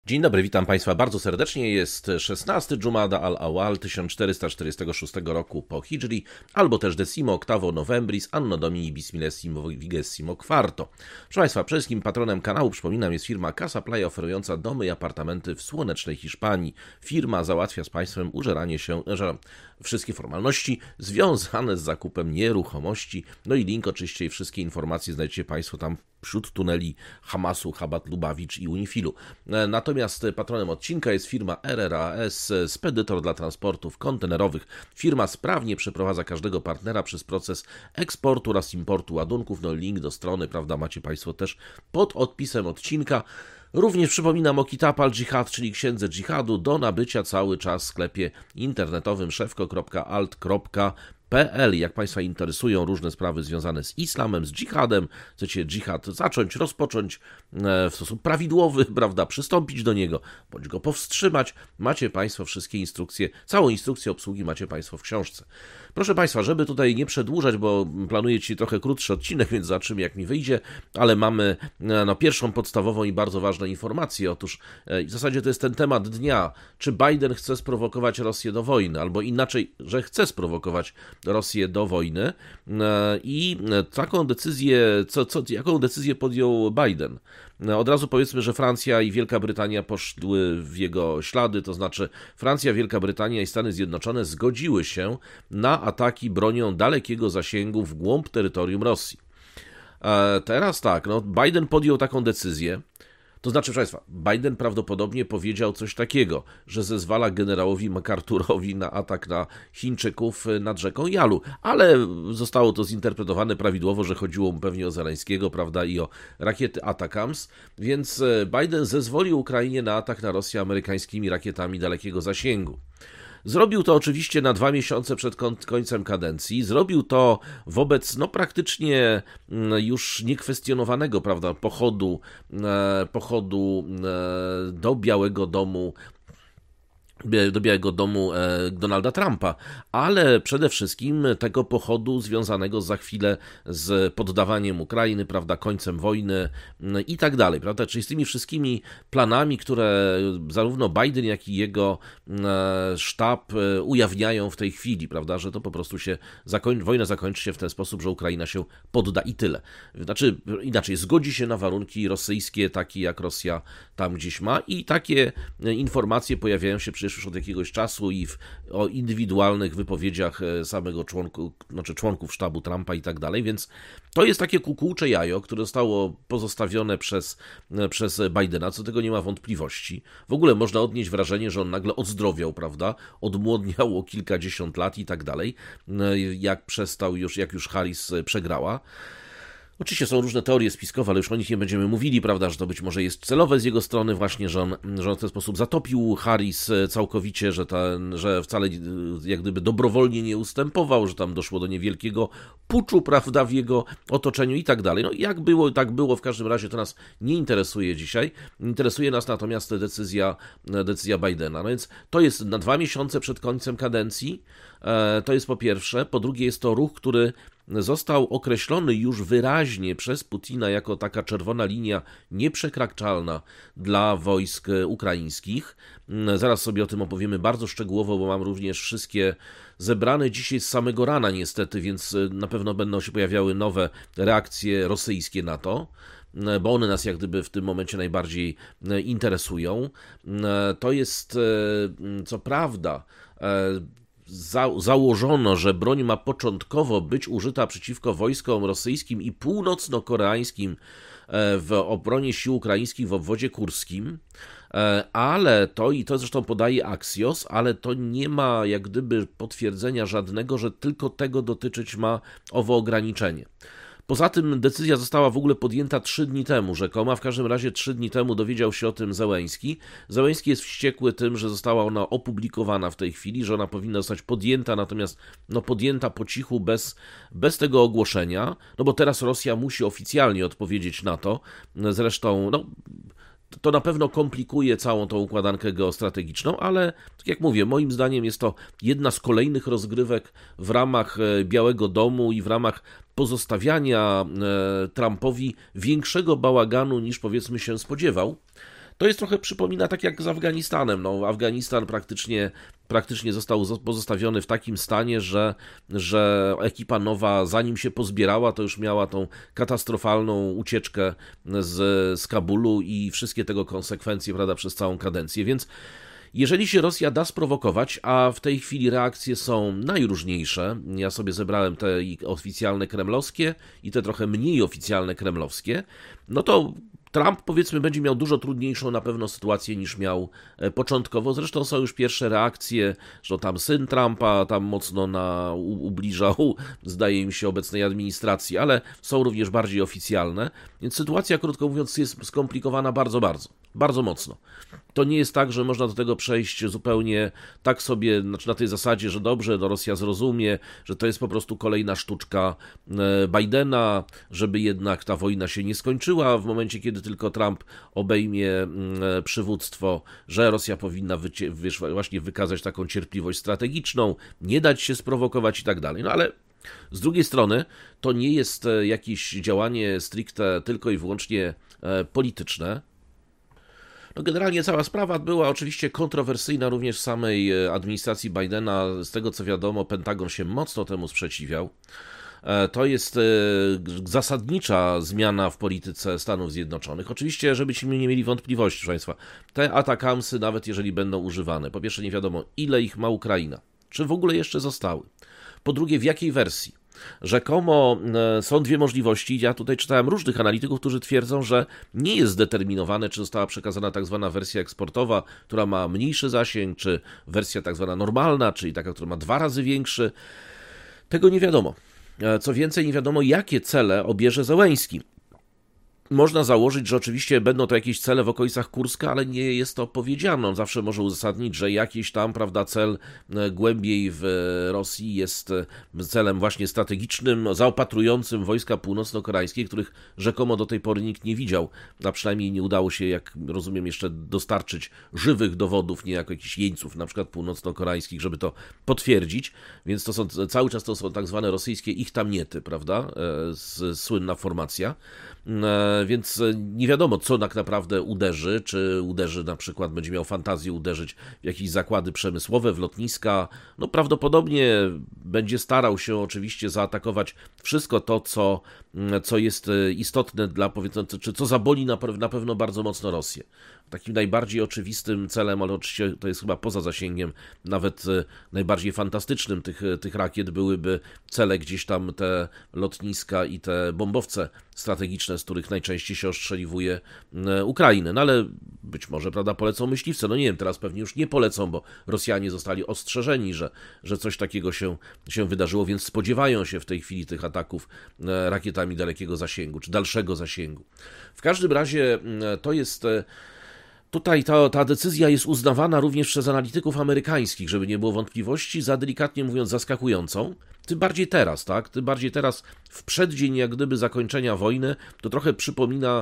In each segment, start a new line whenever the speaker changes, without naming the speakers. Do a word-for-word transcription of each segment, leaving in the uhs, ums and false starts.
Dzień dobry, witam Państwa bardzo serdecznie. Jest szesnastego Dżumada al-Awal tysiąc czterysta czterdziestego szóstego roku po Hidżri, albo też decimo octavo novembris anno domini bismillesimo vigésimo quarto. Proszę Państwa, przede wszystkim patronem kanału, przypominam, jest firma Casa Playa, oferująca domy i apartamenty w słonecznej Hiszpanii. Firma załatwia z Państwem użeranie się, że wszystkie formalności związane z zakupem nieruchomości. No i link oczywiście i wszystkie informacje znajdziecie Państwo tam wśród tuneli Hamasu, Chabad Lubawicz i Unifilu. Natomiast patronem odcinka jest firma R R A S, spedytor dla transportów kontenerowych. Firma sprawnie przeprowadza każdego partnera przez proces eksportu oraz importu ładunków. No link do strony, prawda, macie Państwo też pod odpisem odcinka. Również przypominam o Kitab al-Jihad, czyli Księdze Dżihadu, do nabycia cały czas w sklepie internetowym szefko kropka alt kropka p l. Jak Państwa interesują różne sprawy związane z islamem, z dżihadem, chcecie dżihad zacząć, rozpocząć w sposób prawidłowy, prawda, przystąpić do niego, bądź go powstrzymać, macie Państwo wszystkie instrukcje, całą instrukcję obsługi macie Państwo w książce. Proszę Państwa, żeby tutaj nie przedłużać, bo planuję dzisiaj trochę krótszy odcinek, więc zobaczymy, jak mi wyjdzie, ale mamy no, pierwszą podstawową i bardzo ważną informację. Otóż w zasadzie to jest ten temat dnia. Czy Biden chce sprowokować Rosję do wojny, albo inaczej, że chce sprowokować Rosję do wojny i taką decyzję, co, co, jaką decyzję podjął Biden? Od razu powiedzmy, że Francja i Wielka Brytania poszły w jego ślady, to znaczy Francja, Wielka Brytania i Stany Zjednoczone zgodziły się na ataki bronią dalekiego zasięgu w głąb terytorium Rosji. Teraz tak, no Biden podjął taką decyzję. To znaczy, proszę Państwa, Biden prawdopodobnie powiedział coś takiego, że zezwala generałowi MacArthurowi na atak na Chińczyków nad rzeką Jalu, ale zostało to zinterpretowane prawidłowo, że chodziło mu pewnie o Zeleńskiego, prawda, i o rakiety ATACMS, więc Biden zezwolił Ukrainie na atak na Rosję amerykańskimi rakietami dalekiego zasięgu. Zrobił to oczywiście na dwa miesiące przed końcem kadencji. Zrobił to wobec no praktycznie już niekwestionowanego, prawda, pochodu, pochodu do Białego Domu do Białego Domu Donalda Trumpa, ale przede wszystkim tego pochodu związanego za chwilę z poddawaniem Ukrainy, prawda, końcem wojny i tak dalej, prawda, czyli z tymi wszystkimi planami, które zarówno Biden, jak i jego sztab ujawniają w tej chwili, prawda, że to po prostu się zakoń... wojna zakończy się w ten sposób, że Ukraina się podda i tyle. Znaczy, inaczej, zgodzi się na warunki rosyjskie, takie jak Rosja tam gdzieś ma i takie informacje pojawiają się przecież już od jakiegoś czasu i w, o indywidualnych wypowiedziach samego członku, znaczy członków sztabu Trumpa i tak dalej, więc to jest takie kukułcze jajo, które zostało pozostawione przez, przez Bidena, co do tego nie ma wątpliwości. W ogóle można odnieść wrażenie, że on nagle odzdrowiał, prawda, odmłodniał o kilkadziesiąt lat i tak dalej, jak przestał już, jak już Harris przegrała. Oczywiście są różne teorie spiskowe, ale już o nich nie będziemy mówili, prawda, że to być może jest celowe z jego strony właśnie, że on, że on w ten sposób zatopił Harris całkowicie, że, ten, że wcale jak gdyby dobrowolnie nie ustępował, że tam doszło do niewielkiego puczu, prawda, w jego otoczeniu i tak dalej. No jak było, tak było, w każdym razie to nas nie interesuje dzisiaj. Interesuje nas natomiast decyzja, decyzja Bidena. No więc to jest na dwa miesiące przed końcem kadencji, to jest po pierwsze. Po drugie jest to ruch, który został określony już wyraźnie przez Putina jako taka czerwona linia nieprzekraczalna dla wojsk ukraińskich. Zaraz sobie o tym opowiemy bardzo szczegółowo, bo mam również wszystkie zebrane dzisiaj z samego rana niestety, więc na pewno będą się pojawiały nowe reakcje rosyjskie na to, bo one nas jak gdyby w tym momencie najbardziej interesują. To jest co prawda... Za, założono, że broń ma początkowo być użyta przeciwko wojskom rosyjskim i północno-koreańskim w obronie sił ukraińskich w obwodzie kurskim, ale to, i to zresztą podaje Axios, ale to nie ma jak gdyby potwierdzenia żadnego, że tylko tego dotyczyć ma owo ograniczenie. Poza tym decyzja została w ogóle podjęta trzy dni temu, rzekomo, a w każdym razie trzy dni temu dowiedział się o tym Zełenski. Zełenski jest wściekły tym, że została ona opublikowana w tej chwili, że ona powinna zostać podjęta, natomiast no, podjęta po cichu, bez, bez tego ogłoszenia, no bo teraz Rosja musi oficjalnie odpowiedzieć na to. Zresztą, no... To na pewno komplikuje całą tą układankę geostrategiczną, ale tak jak mówię, moim zdaniem jest to jedna z kolejnych rozgrywek w ramach Białego Domu i w ramach pozostawiania Trumpowi większego bałaganu niż powiedzmy się spodziewał. To jest trochę, przypomina tak jak z Afganistanem. No, Afganistan praktycznie, praktycznie został pozostawiony w takim stanie, że, że ekipa nowa, zanim się pozbierała, to już miała tą katastrofalną ucieczkę z, z Kabulu i wszystkie tego konsekwencje, prawda, przez całą kadencję. Więc jeżeli się Rosja da sprowokować, a w tej chwili reakcje są najróżniejsze, ja sobie zebrałem te oficjalne kremlowskie i te trochę mniej oficjalne kremlowskie, no to Trump, powiedzmy, będzie miał dużo trudniejszą na pewno sytuację niż miał początkowo. Zresztą są już pierwsze reakcje, że tam syn Trumpa tam mocno na, u, ubliżał, zdaje mi się, obecnej administracji, ale są również bardziej oficjalne. Więc sytuacja, krótko mówiąc, jest skomplikowana bardzo, bardzo, bardzo mocno. To nie jest tak, że można do tego przejść zupełnie tak sobie, znaczy na tej zasadzie, że dobrze, no Rosja zrozumie, że to jest po prostu kolejna sztuczka Bidena, żeby jednak ta wojna się nie skończyła w momencie, kiedy tylko Trump obejmie przywództwo, że Rosja powinna wycie, wiesz, właśnie wykazać taką cierpliwość strategiczną, nie dać się sprowokować i tak dalej. No ale z drugiej strony to nie jest jakieś działanie stricte tylko i wyłącznie polityczne. No generalnie cała sprawa była oczywiście kontrowersyjna również w samej administracji Bidena. Z tego co wiadomo, Pentagon się mocno temu sprzeciwiał. To jest zasadnicza zmiana w polityce Stanów Zjednoczonych. Oczywiście, żebyśmy nie mieli wątpliwości, proszę Państwa, te atakamsy, nawet jeżeli będą używane, po pierwsze nie wiadomo, ile ich ma Ukraina, czy w ogóle jeszcze zostały. Po drugie, w jakiej wersji. Rzekomo są dwie możliwości. Ja tutaj czytałem różnych analityków, którzy twierdzą, że nie jest zdeterminowane, czy została przekazana tak zwana wersja eksportowa, która ma mniejszy zasięg, czy wersja tak zwana normalna, czyli taka, która ma dwa razy większy. Tego nie wiadomo. Co więcej, nie wiadomo, jakie cele obierze Zełenski. Można założyć, że oczywiście będą to jakieś cele w okolicach Kurska, ale nie jest to powiedziane. On zawsze może uzasadnić, że jakiś tam, prawda, cel głębiej w Rosji jest celem właśnie strategicznym, zaopatrującym wojska północno-koreańskie, których rzekomo do tej pory nikt nie widział, a przynajmniej nie udało się, jak rozumiem, jeszcze dostarczyć żywych dowodów, nie jako jakichś jeńców, na przykład północno-koreańskich, żeby to potwierdzić, więc to są, cały czas to są tak zwane rosyjskie ich tamniety, prawda, słynna formacja. Więc nie wiadomo, co tak naprawdę uderzy, czy uderzy na przykład, będzie miał fantazję uderzyć w jakieś zakłady przemysłowe, w lotniska. No prawdopodobnie będzie starał się oczywiście zaatakować wszystko to, co, co jest istotne dla, powiedzmy, czy co zaboli na, na pewno bardzo mocno Rosję. Takim najbardziej oczywistym celem, ale oczywiście to jest chyba poza zasięgiem nawet najbardziej fantastycznym tych, tych rakiet, byłyby cele gdzieś tam te lotniska i te bombowce strategiczne, z których najczęściej się ostrzeliwuje Ukrainę. No ale być może, prawda, polecą myśliwce. No nie wiem, teraz pewnie już nie polecą, bo Rosjanie zostali ostrzeżeni, że, że coś takiego się, się wydarzyło, więc spodziewają się w tej chwili tych ataków rakietami dalekiego zasięgu, czy dalszego zasięgu. W każdym razie to jest... Tutaj ta, ta decyzja jest uznawana również przez analityków amerykańskich, żeby nie było wątpliwości, za delikatnie mówiąc zaskakującą. Tym bardziej teraz, tak? Tym bardziej teraz w przeddzień jak gdyby zakończenia wojny, to trochę przypomina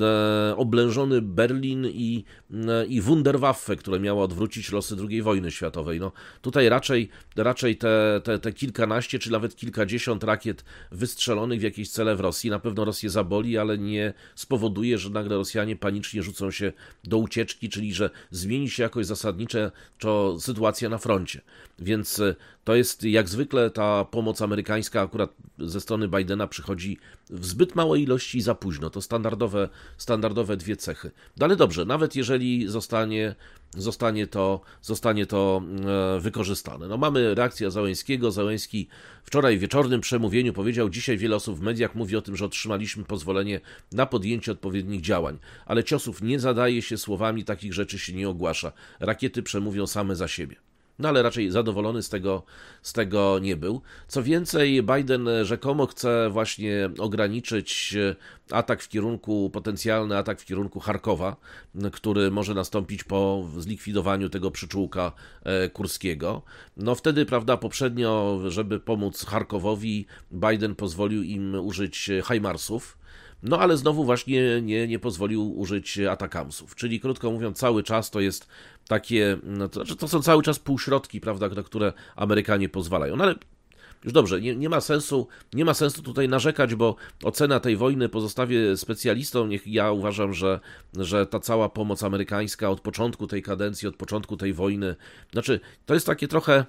e, oblężony Berlin i, e, i Wunderwaffe, które miało odwrócić losy drugiej wojny światowej. No, tutaj raczej, raczej te, te, te kilkanaście czy nawet kilkadziesiąt rakiet wystrzelonych w jakieś cele w Rosji na pewno Rosję zaboli, ale nie spowoduje, że nagle Rosjanie panicznie rzucą się do ucieczki, czyli że zmieni się jakoś zasadniczo sytuacja na froncie. Więc to jest jak zwykle ta pomoc amerykańska akurat ze strony Bidena przychodzi w zbyt małej ilości i za późno. To standardowe, standardowe dwie cechy. No ale dobrze, nawet jeżeli zostanie, zostanie, to, zostanie to wykorzystane. No mamy reakcję Zełenskiego. Zełenski wczoraj w wieczornym przemówieniu powiedział, dzisiaj wiele osób w mediach mówi o tym, że otrzymaliśmy pozwolenie na podjęcie odpowiednich działań, ale ciosów nie zadaje się słowami, takich rzeczy się nie ogłasza. Rakiety przemówią same za siebie. No ale raczej zadowolony z tego, z tego nie był. Co więcej, Biden rzekomo chce właśnie ograniczyć atak w kierunku, potencjalny atak w kierunku Charkowa, który może nastąpić po zlikwidowaniu tego przyczółka kurskiego. No wtedy, prawda, poprzednio, żeby pomóc Charkowowi, Biden pozwolił im użyć HIMARSów. No ale znowu właśnie nie, nie pozwolił użyć atakamsów, czyli krótko mówiąc cały czas to jest takie, no to, to są cały czas półśrodki, prawda, na które Amerykanie pozwalają, no ale już dobrze, nie, nie ma sensu, nie ma sensu tutaj narzekać, bo ocena tej wojny pozostawię specjalistom. Niech ja uważam, że, że ta cała pomoc amerykańska od początku tej kadencji, od początku tej wojny, znaczy to jest takie trochę.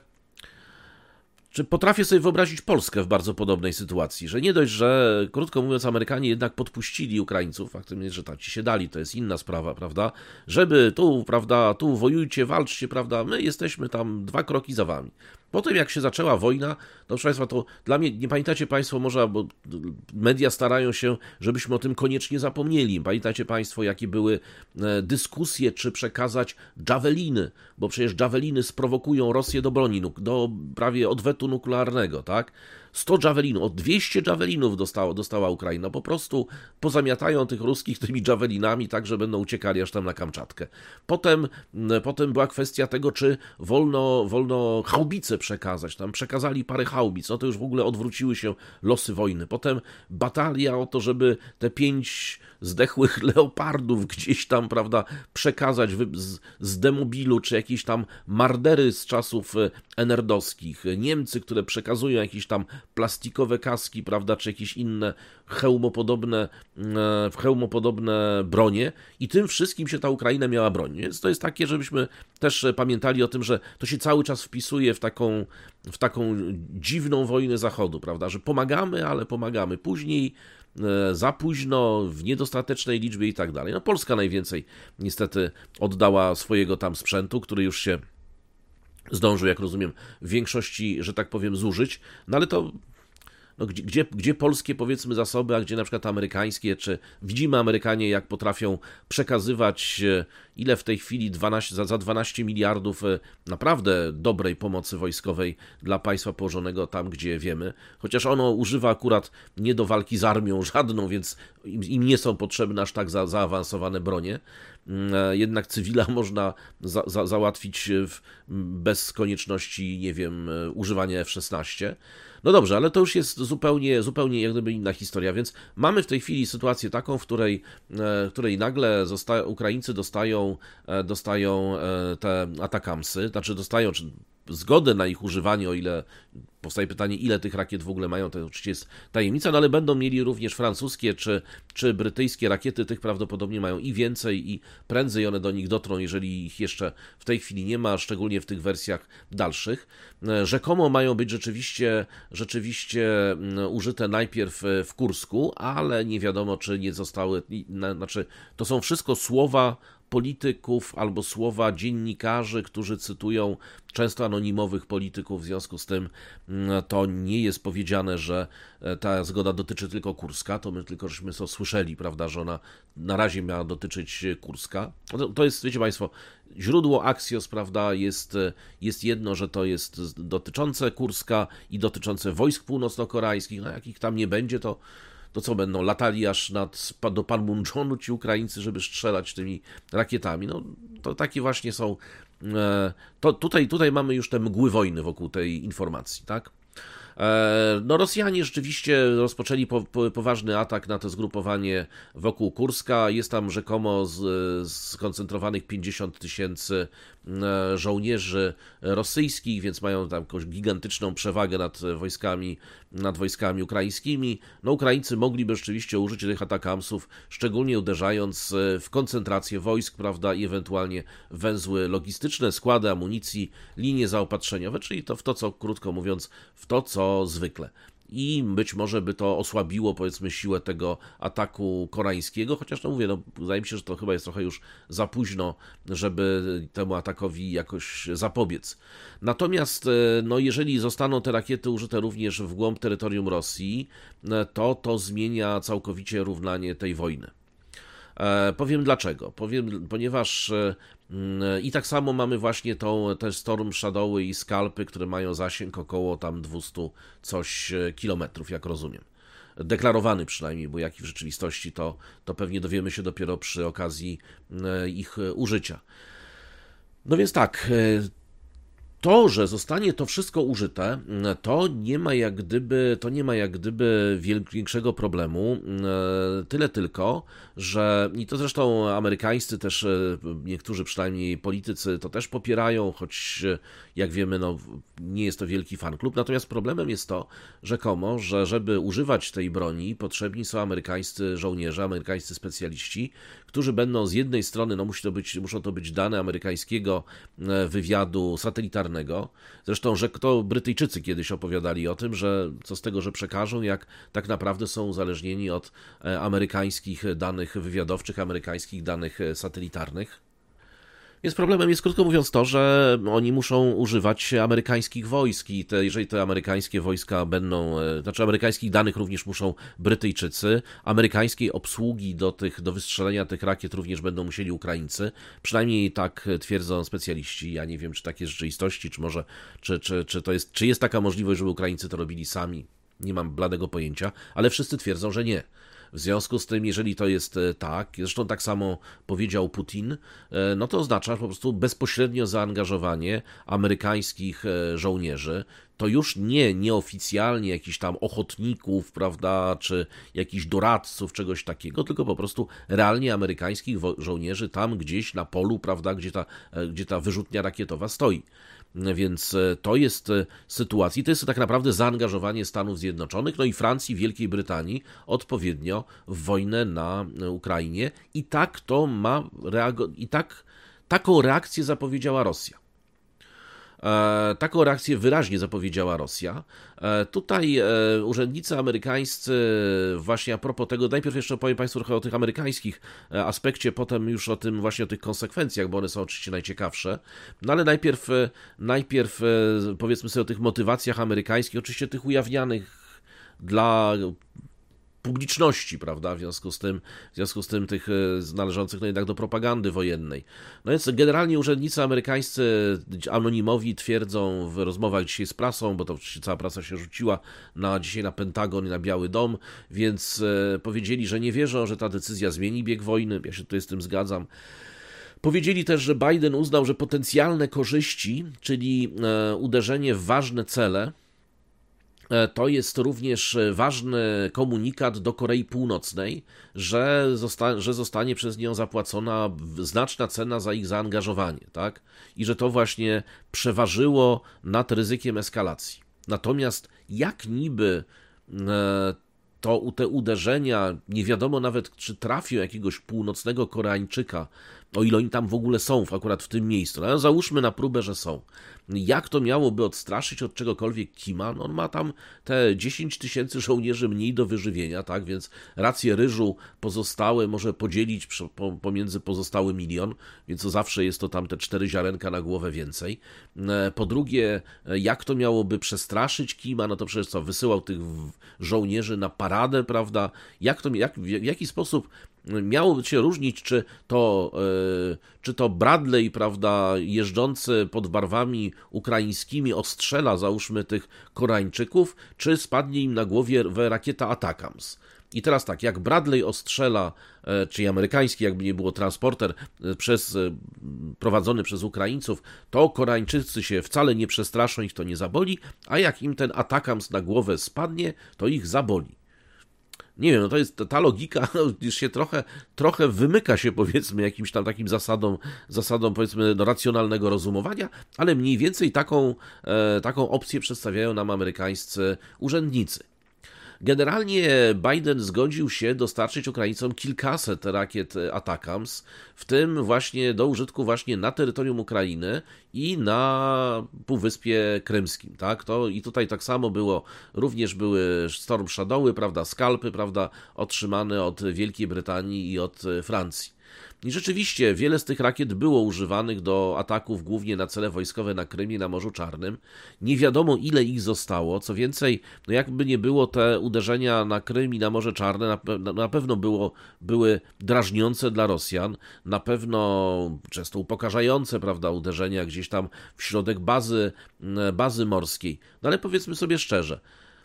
Czy potrafię sobie wyobrazić Polskę w bardzo podobnej sytuacji, że nie dość, że krótko mówiąc Amerykanie jednak podpuścili Ukraińców, faktem jest, że tak ci się dali, to jest inna sprawa, prawda, żeby tu, prawda, tu wojujcie, walczcie, prawda, my jesteśmy tam dwa kroki za wami. Potem jak się zaczęła wojna, no proszę Państwa, to dla mnie, nie pamiętacie Państwo może, bo media starają się, żebyśmy o tym koniecznie zapomnieli. Pamiętacie Państwo, jakie były dyskusje, czy przekazać Javeliny, bo przecież Javeliny sprowokują Rosję do broni, do prawie odwetu nuklearnego, tak? sto javelinów, o dwieście javelinów dostało, dostała Ukraina. Po prostu pozamiatają tych ruskich tymi javelinami, tak, że będą uciekali aż tam na Kamczatkę. Potem, potem była kwestia tego, czy wolno, wolno haubice przekazać. Tam przekazali parę haubic, no to już w ogóle odwróciły się losy wojny. Potem batalia o to, żeby te pięć zdechłych leopardów gdzieś tam, prawda, przekazać z, z demobilu, czy jakieś tam mardery z czasów enerdowskich. Niemcy, które przekazują jakieś tam plastikowe kaski, prawda, czy jakieś inne hełmopodobne, hełmopodobne bronie i tym wszystkim się ta Ukraina miała bronić. Więc to jest takie, żebyśmy też pamiętali o tym, że to się cały czas wpisuje w taką, w taką dziwną wojnę Zachodu, prawda, że pomagamy, ale pomagamy później, za późno, w niedostatecznej liczbie i tak dalej. No Polska najwięcej niestety oddała swojego tam sprzętu, który już się zdążył, jak rozumiem, w większości, że tak powiem, zużyć, no ale to no, gdzie, gdzie, gdzie polskie, powiedzmy, zasoby, a gdzie na przykład amerykańskie, czy widzimy Amerykanie, jak potrafią przekazywać, ile w tej chwili dwanaście, za, za dwanaście miliardów naprawdę dobrej pomocy wojskowej dla państwa położonego tam, gdzie wiemy, chociaż ono używa akurat nie do walki z armią żadną, więc im, im nie są potrzebne aż tak za, zaawansowane bronie. Jednak cywila można za, za, załatwić w, bez konieczności, nie wiem, używania F szesnaście. No dobrze, ale to już jest zupełnie, zupełnie jak gdyby inna historia, więc mamy w tej chwili sytuację taką, w której, w której nagle zosta- Ukraińcy dostają, dostają te atakamsy, znaczy dostają czy zgodę na ich używanie, o ile powstaje pytanie, ile tych rakiet w ogóle mają, to oczywiście jest tajemnica, no ale będą mieli również francuskie czy, czy brytyjskie rakiety, tych prawdopodobnie mają i więcej i prędzej one do nich dotrą, jeżeli ich jeszcze w tej chwili nie ma, szczególnie w tych wersjach dalszych. Rzekomo mają być rzeczywiście, rzeczywiście użyte najpierw w Kursku, ale nie wiadomo, czy nie zostały, znaczy to są wszystko słowa polityków albo słowa dziennikarzy, którzy cytują często anonimowych polityków, w związku z tym to nie jest powiedziane, że ta zgoda dotyczy tylko Kurska, to my tylko żeśmy to słyszeli, prawda, że ona na razie miała dotyczyć Kurska. To jest, wiecie Państwo, źródło Axios, prawda, jest, jest jedno, że to jest dotyczące Kurska i dotyczące wojsk północno-koreańskich, no jak ich tam nie będzie, to to co, będą latali aż nad, do Panmunjonu ci Ukraińcy, żeby strzelać tymi rakietami. No to takie właśnie są, to tutaj, tutaj mamy już te mgły wojny wokół tej informacji, tak? No Rosjanie rzeczywiście rozpoczęli po, po, poważny atak na to zgrupowanie wokół Kurska. Jest tam rzekomo z, skoncentrowanych pięćdziesiąt tysięcy żołnierzy rosyjskich, więc mają tam jakąś gigantyczną przewagę nad wojskami, nad wojskami ukraińskimi. No Ukraińcy mogliby rzeczywiście użyć tych atakamsów, szczególnie uderzając w koncentrację wojsk, prawda, i ewentualnie węzły logistyczne, składy amunicji, linie zaopatrzeniowe, czyli to w to, co, krótko mówiąc, w to, co zwykle. I być może by to osłabiło, powiedzmy, siłę tego ataku koreańskiego, chociaż no mówię, no wydaje mi się, że to chyba jest trochę już za późno, żeby temu atakowi jakoś zapobiec. Natomiast no jeżeli zostaną te rakiety użyte również w głąb terytorium Rosji, to to zmienia całkowicie równanie tej wojny. E, powiem dlaczego. Powiem, ponieważ e, i tak samo mamy właśnie tą, te Storm Shadowy i Skalpy, które mają zasięg około tam dwieście coś kilometrów, jak rozumiem. Deklarowany przynajmniej, bo jaki w rzeczywistości to, to pewnie dowiemy się dopiero przy okazji e, ich użycia. No więc tak, e, To, że zostanie to wszystko użyte, to nie ma jak gdyby, to nie ma jak gdyby większego problemu, tyle tylko, że i to zresztą amerykańscy też, niektórzy przynajmniej politycy to też popierają, choć jak wiemy, no, nie jest to wielki fanklub, natomiast problemem jest to, rzekomo, że żeby używać tej broni, potrzebni są amerykańscy żołnierze, amerykańscy specjaliści, którzy będą z jednej strony, no musi to być, muszą to być dane amerykańskiego wywiadu satelitarnego. Zresztą, że to Brytyjczycy kiedyś opowiadali o tym, że co z tego, że przekażą, jak tak naprawdę są uzależnieni od amerykańskich danych wywiadowczych, amerykańskich danych satelitarnych. Więc problemem jest, krótko mówiąc, to, że oni muszą używać amerykańskich wojsk i te, jeżeli te amerykańskie wojska będą, znaczy amerykańskich danych również muszą Brytyjczycy, amerykańskiej obsługi do tych, do wystrzelenia tych rakiet również będą musieli Ukraińcy, przynajmniej tak twierdzą specjaliści. Ja nie wiem, czy tak jest w rzeczywistości, czy może, czy, czy, czy to jest, czy jest taka możliwość, żeby Ukraińcy to robili sami. Nie mam bladego pojęcia, ale wszyscy twierdzą, że nie. W związku z tym, jeżeli to jest tak, zresztą tak samo powiedział Putin, no to oznacza po prostu bezpośrednio zaangażowanie amerykańskich żołnierzy. To już nie nieoficjalnie jakichś tam ochotników, prawda, czy jakichś doradców, czegoś takiego, tylko po prostu realnie amerykańskich żołnierzy tam gdzieś na polu, prawda, gdzie ta, gdzie ta wyrzutnia rakietowa stoi. Więc to jest sytuacja, to jest tak naprawdę zaangażowanie Stanów Zjednoczonych, no i Francji, Wielkiej Brytanii odpowiednio w wojnę na Ukrainie i tak to ma reago- i tak taką reakcję zapowiedziała Rosja. E, taką reakcję wyraźnie zapowiedziała Rosja. E, tutaj e, urzędnicy amerykańscy, właśnie a propos tego, najpierw jeszcze powiem Państwu trochę o tych amerykańskich aspekcie, potem już o tym właśnie o tych konsekwencjach, bo one są oczywiście najciekawsze. No ale najpierw, najpierw powiedzmy sobie o tych motywacjach amerykańskich, oczywiście tych ujawnianych dla publiczności, prawda, w związku z tym, w związku z tym tych należących no jednak do propagandy wojennej. No więc generalnie urzędnicy amerykańscy anonimowi twierdzą w rozmowach dzisiaj z prasą, bo to cała prasa się rzuciła na, dzisiaj na Pentagon i na Biały Dom, więc e, powiedzieli, że nie wierzą, że ta decyzja zmieni bieg wojny, ja się tutaj z tym zgadzam. Powiedzieli też, że Biden uznał, że potencjalne korzyści, czyli e, uderzenie w ważne cele, to jest również ważny komunikat do Korei Północnej, że, zosta- że zostanie przez nią zapłacona znaczna cena za ich zaangażowanie, tak? I że to właśnie przeważyło nad ryzykiem eskalacji. Natomiast jak niby to te uderzenia, nie wiadomo nawet, czy trafią jakiegoś północnego Koreańczyka, o ile oni tam w ogóle są, akurat w tym miejscu. No, załóżmy na próbę, że są. Jak to miałoby odstraszyć od czegokolwiek Kima? No, on ma tam te dziesięć tysięcy żołnierzy mniej do wyżywienia, tak? Więc racje ryżu pozostałe może podzielić pomiędzy pozostały milion, więc to zawsze jest to tam te cztery ziarenka na głowę więcej. Po drugie, jak to miałoby przestraszyć Kima? No to przecież co, wysyłał tych żołnierzy na paradę, prawda? Jak to, jak, w jaki sposób miałoby się różnić, czy to, yy, czy to Bradley, prawda, jeżdżący pod barwami ukraińskimi ostrzela, załóżmy, tych Koreańczyków, czy spadnie im na głowie rakieta Atakams. I teraz tak, jak Bradley ostrzela, yy, czyli amerykański, jakby nie było transporter, yy, przez, yy, prowadzony przez Ukraińców, to Koreańczycy się wcale nie przestraszą, ich to nie zaboli, a jak im ten Atakams na głowę spadnie, to ich zaboli. Nie wiem, no to jest ta logika, no, już się trochę, trochę wymyka się, powiedzmy, jakimś tam takim zasadom, zasadom powiedzmy, no, racjonalnego rozumowania, ale mniej więcej taką, e, taką opcję przedstawiają nam amerykańscy urzędnicy. Generalnie Biden zgodził się dostarczyć Ukraińcom kilkaset rakiet Atakams, w tym właśnie do użytku właśnie na terytorium Ukrainy i na Półwyspie Krymskim, tak? To i tutaj tak samo było, również były Storm Shadowy, prawda, Skalpy, prawda, otrzymane od Wielkiej Brytanii i od Francji. I rzeczywiście wiele z tych rakiet było używanych do ataków głównie na cele wojskowe na Krymie, na Morzu Czarnym. Nie wiadomo, ile ich zostało. Co więcej, no jakby nie było, te uderzenia na Krym i na Morze Czarne na, pe- na pewno było, były drażniące dla Rosjan, na pewno często upokarzające, prawda, uderzenia gdzieś tam w środek bazy, bazy morskiej. No ale powiedzmy sobie szczerze,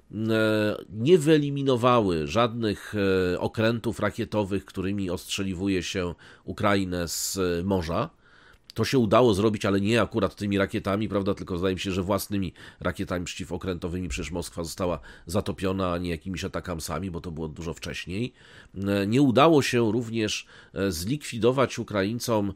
nie wyeliminowały żadnych okrętów rakietowych, którymi ostrzeliwuje się Ukrainę z morza. To się udało zrobić, ale nie akurat tymi rakietami, prawda, tylko zdaje mi się, że własnymi rakietami przeciwokrętowymi, przecież Moskwa została zatopiona, a nie jakimiś atakamsami, bo to było dużo wcześniej. Nie udało się również zlikwidować Ukraińcom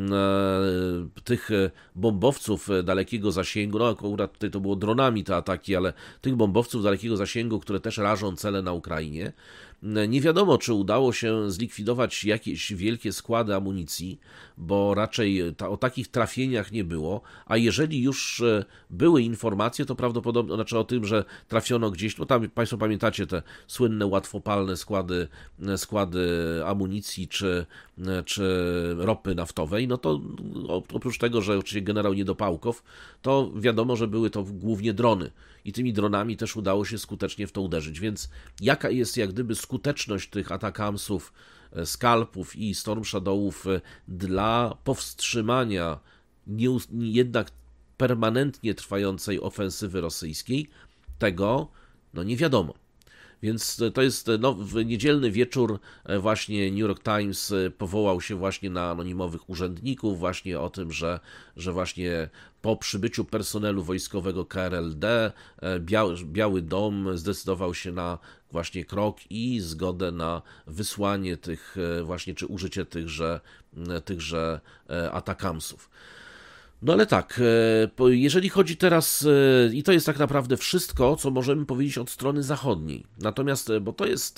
tych bombowców dalekiego zasięgu, no akurat tutaj to było dronami te ataki, ale tych bombowców dalekiego zasięgu, które też rażą cele na Ukrainie. Nie wiadomo, czy udało się zlikwidować jakieś wielkie składy amunicji, bo raczej ta, o takich trafieniach nie było, a jeżeli już były informacje, to prawdopodobnie, znaczy o tym, że trafiono gdzieś, no tam Państwo pamiętacie te słynne łatwopalne składy, składy amunicji czy, czy ropy naftowej, no to oprócz tego, że oczywiście generał Niedopałkow, to wiadomo, że były to głównie drony i tymi dronami też udało się skutecznie w to uderzyć, więc jaka jest jak gdyby skuteczność tych atakamsów, skalpów i Storm Shadowów dla powstrzymania nie, jednak permanentnie trwającej ofensywy rosyjskiej, tego no nie wiadomo. Więc to jest, no, w niedzielny wieczór właśnie New York Times powołał się właśnie na anonimowych urzędników, właśnie o tym, że, że właśnie po przybyciu personelu wojskowego K R L D Biały, Biały Dom zdecydował się na właśnie krok i zgodę na wysłanie tych właśnie, czy użycie tychże, tychże atakamsów. No ale tak, jeżeli chodzi teraz, i to jest tak naprawdę wszystko, co możemy powiedzieć od strony zachodniej, natomiast, bo to jest,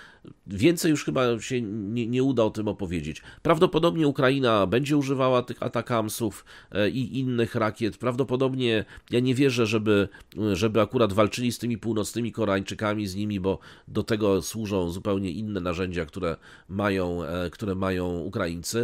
więcej już chyba się nie, nie uda o tym opowiedzieć. Prawdopodobnie Ukraina będzie używała tych atakamsów i innych rakiet, prawdopodobnie ja nie wierzę, żeby, żeby akurat walczyli z tymi północnymi Koreańczykami, z nimi, bo do tego służą zupełnie inne narzędzia, które mają, które mają Ukraińcy.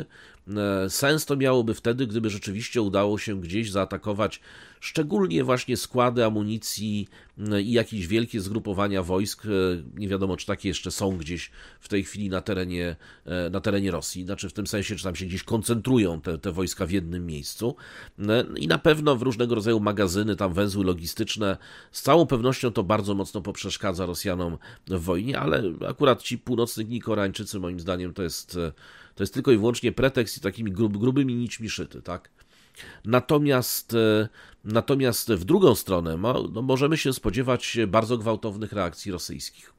Sens to miałoby wtedy, gdyby rzeczywiście udało się gdzieś zaatakować szczególnie właśnie składy amunicji i jakieś wielkie zgrupowania wojsk. Nie wiadomo, czy takie jeszcze są gdzieś w tej chwili na terenie, na terenie Rosji, znaczy w tym sensie, czy tam się gdzieś koncentrują te, te wojska w jednym miejscu. I na pewno w różnego rodzaju magazyny, tam węzły logistyczne, z całą pewnością to bardzo mocno poprzeszkadza Rosjanom w wojnie, ale akurat ci północni Koreańczycy, moim zdaniem, to jest, to jest tylko i wyłącznie pretekst i takimi grub, grubymi nićmi szyty, tak? Natomiast, natomiast w drugą stronę no, możemy się spodziewać bardzo gwałtownych reakcji rosyjskich.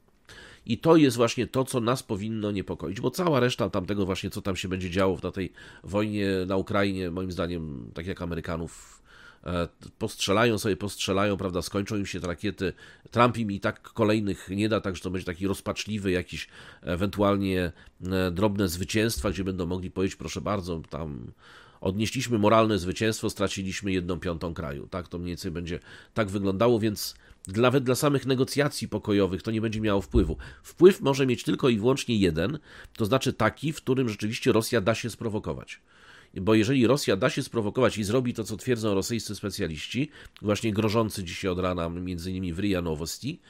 I to jest właśnie to, co nas powinno niepokoić, bo cała reszta tamtego właśnie, co tam się będzie działo na tej wojnie na Ukrainie, moim zdaniem, tak jak Amerykanów, postrzelają sobie, postrzelają, prawda, skończą im się te rakiety, Trump im i tak kolejnych nie da, tak że to będzie taki rozpaczliwy jakiś ewentualnie drobne zwycięstwa, gdzie będą mogli powiedzieć, proszę bardzo, tam odnieśliśmy moralne zwycięstwo, straciliśmy jedną piątą kraju. Tak to mniej więcej będzie tak wyglądało, więc nawet dla samych negocjacji pokojowych to nie będzie miało wpływu. Wpływ może mieć tylko i wyłącznie jeden, to znaczy taki, w którym rzeczywiście Rosja da się sprowokować. Bo jeżeli Rosja da się sprowokować i zrobi to, co twierdzą rosyjscy specjaliści, właśnie grożący dzisiaj od rana między innymi w R I A Nowosti,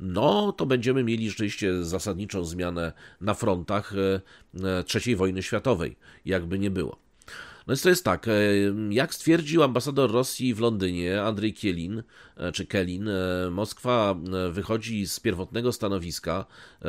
no to będziemy mieli rzeczywiście zasadniczą zmianę na frontach trzeciej wojny światowej, jakby nie było. No więc to jest tak, jak stwierdził ambasador Rosji w Londynie, Andrzej Kielin, czy Kelin, Moskwa wychodzi z pierwotnego stanowiska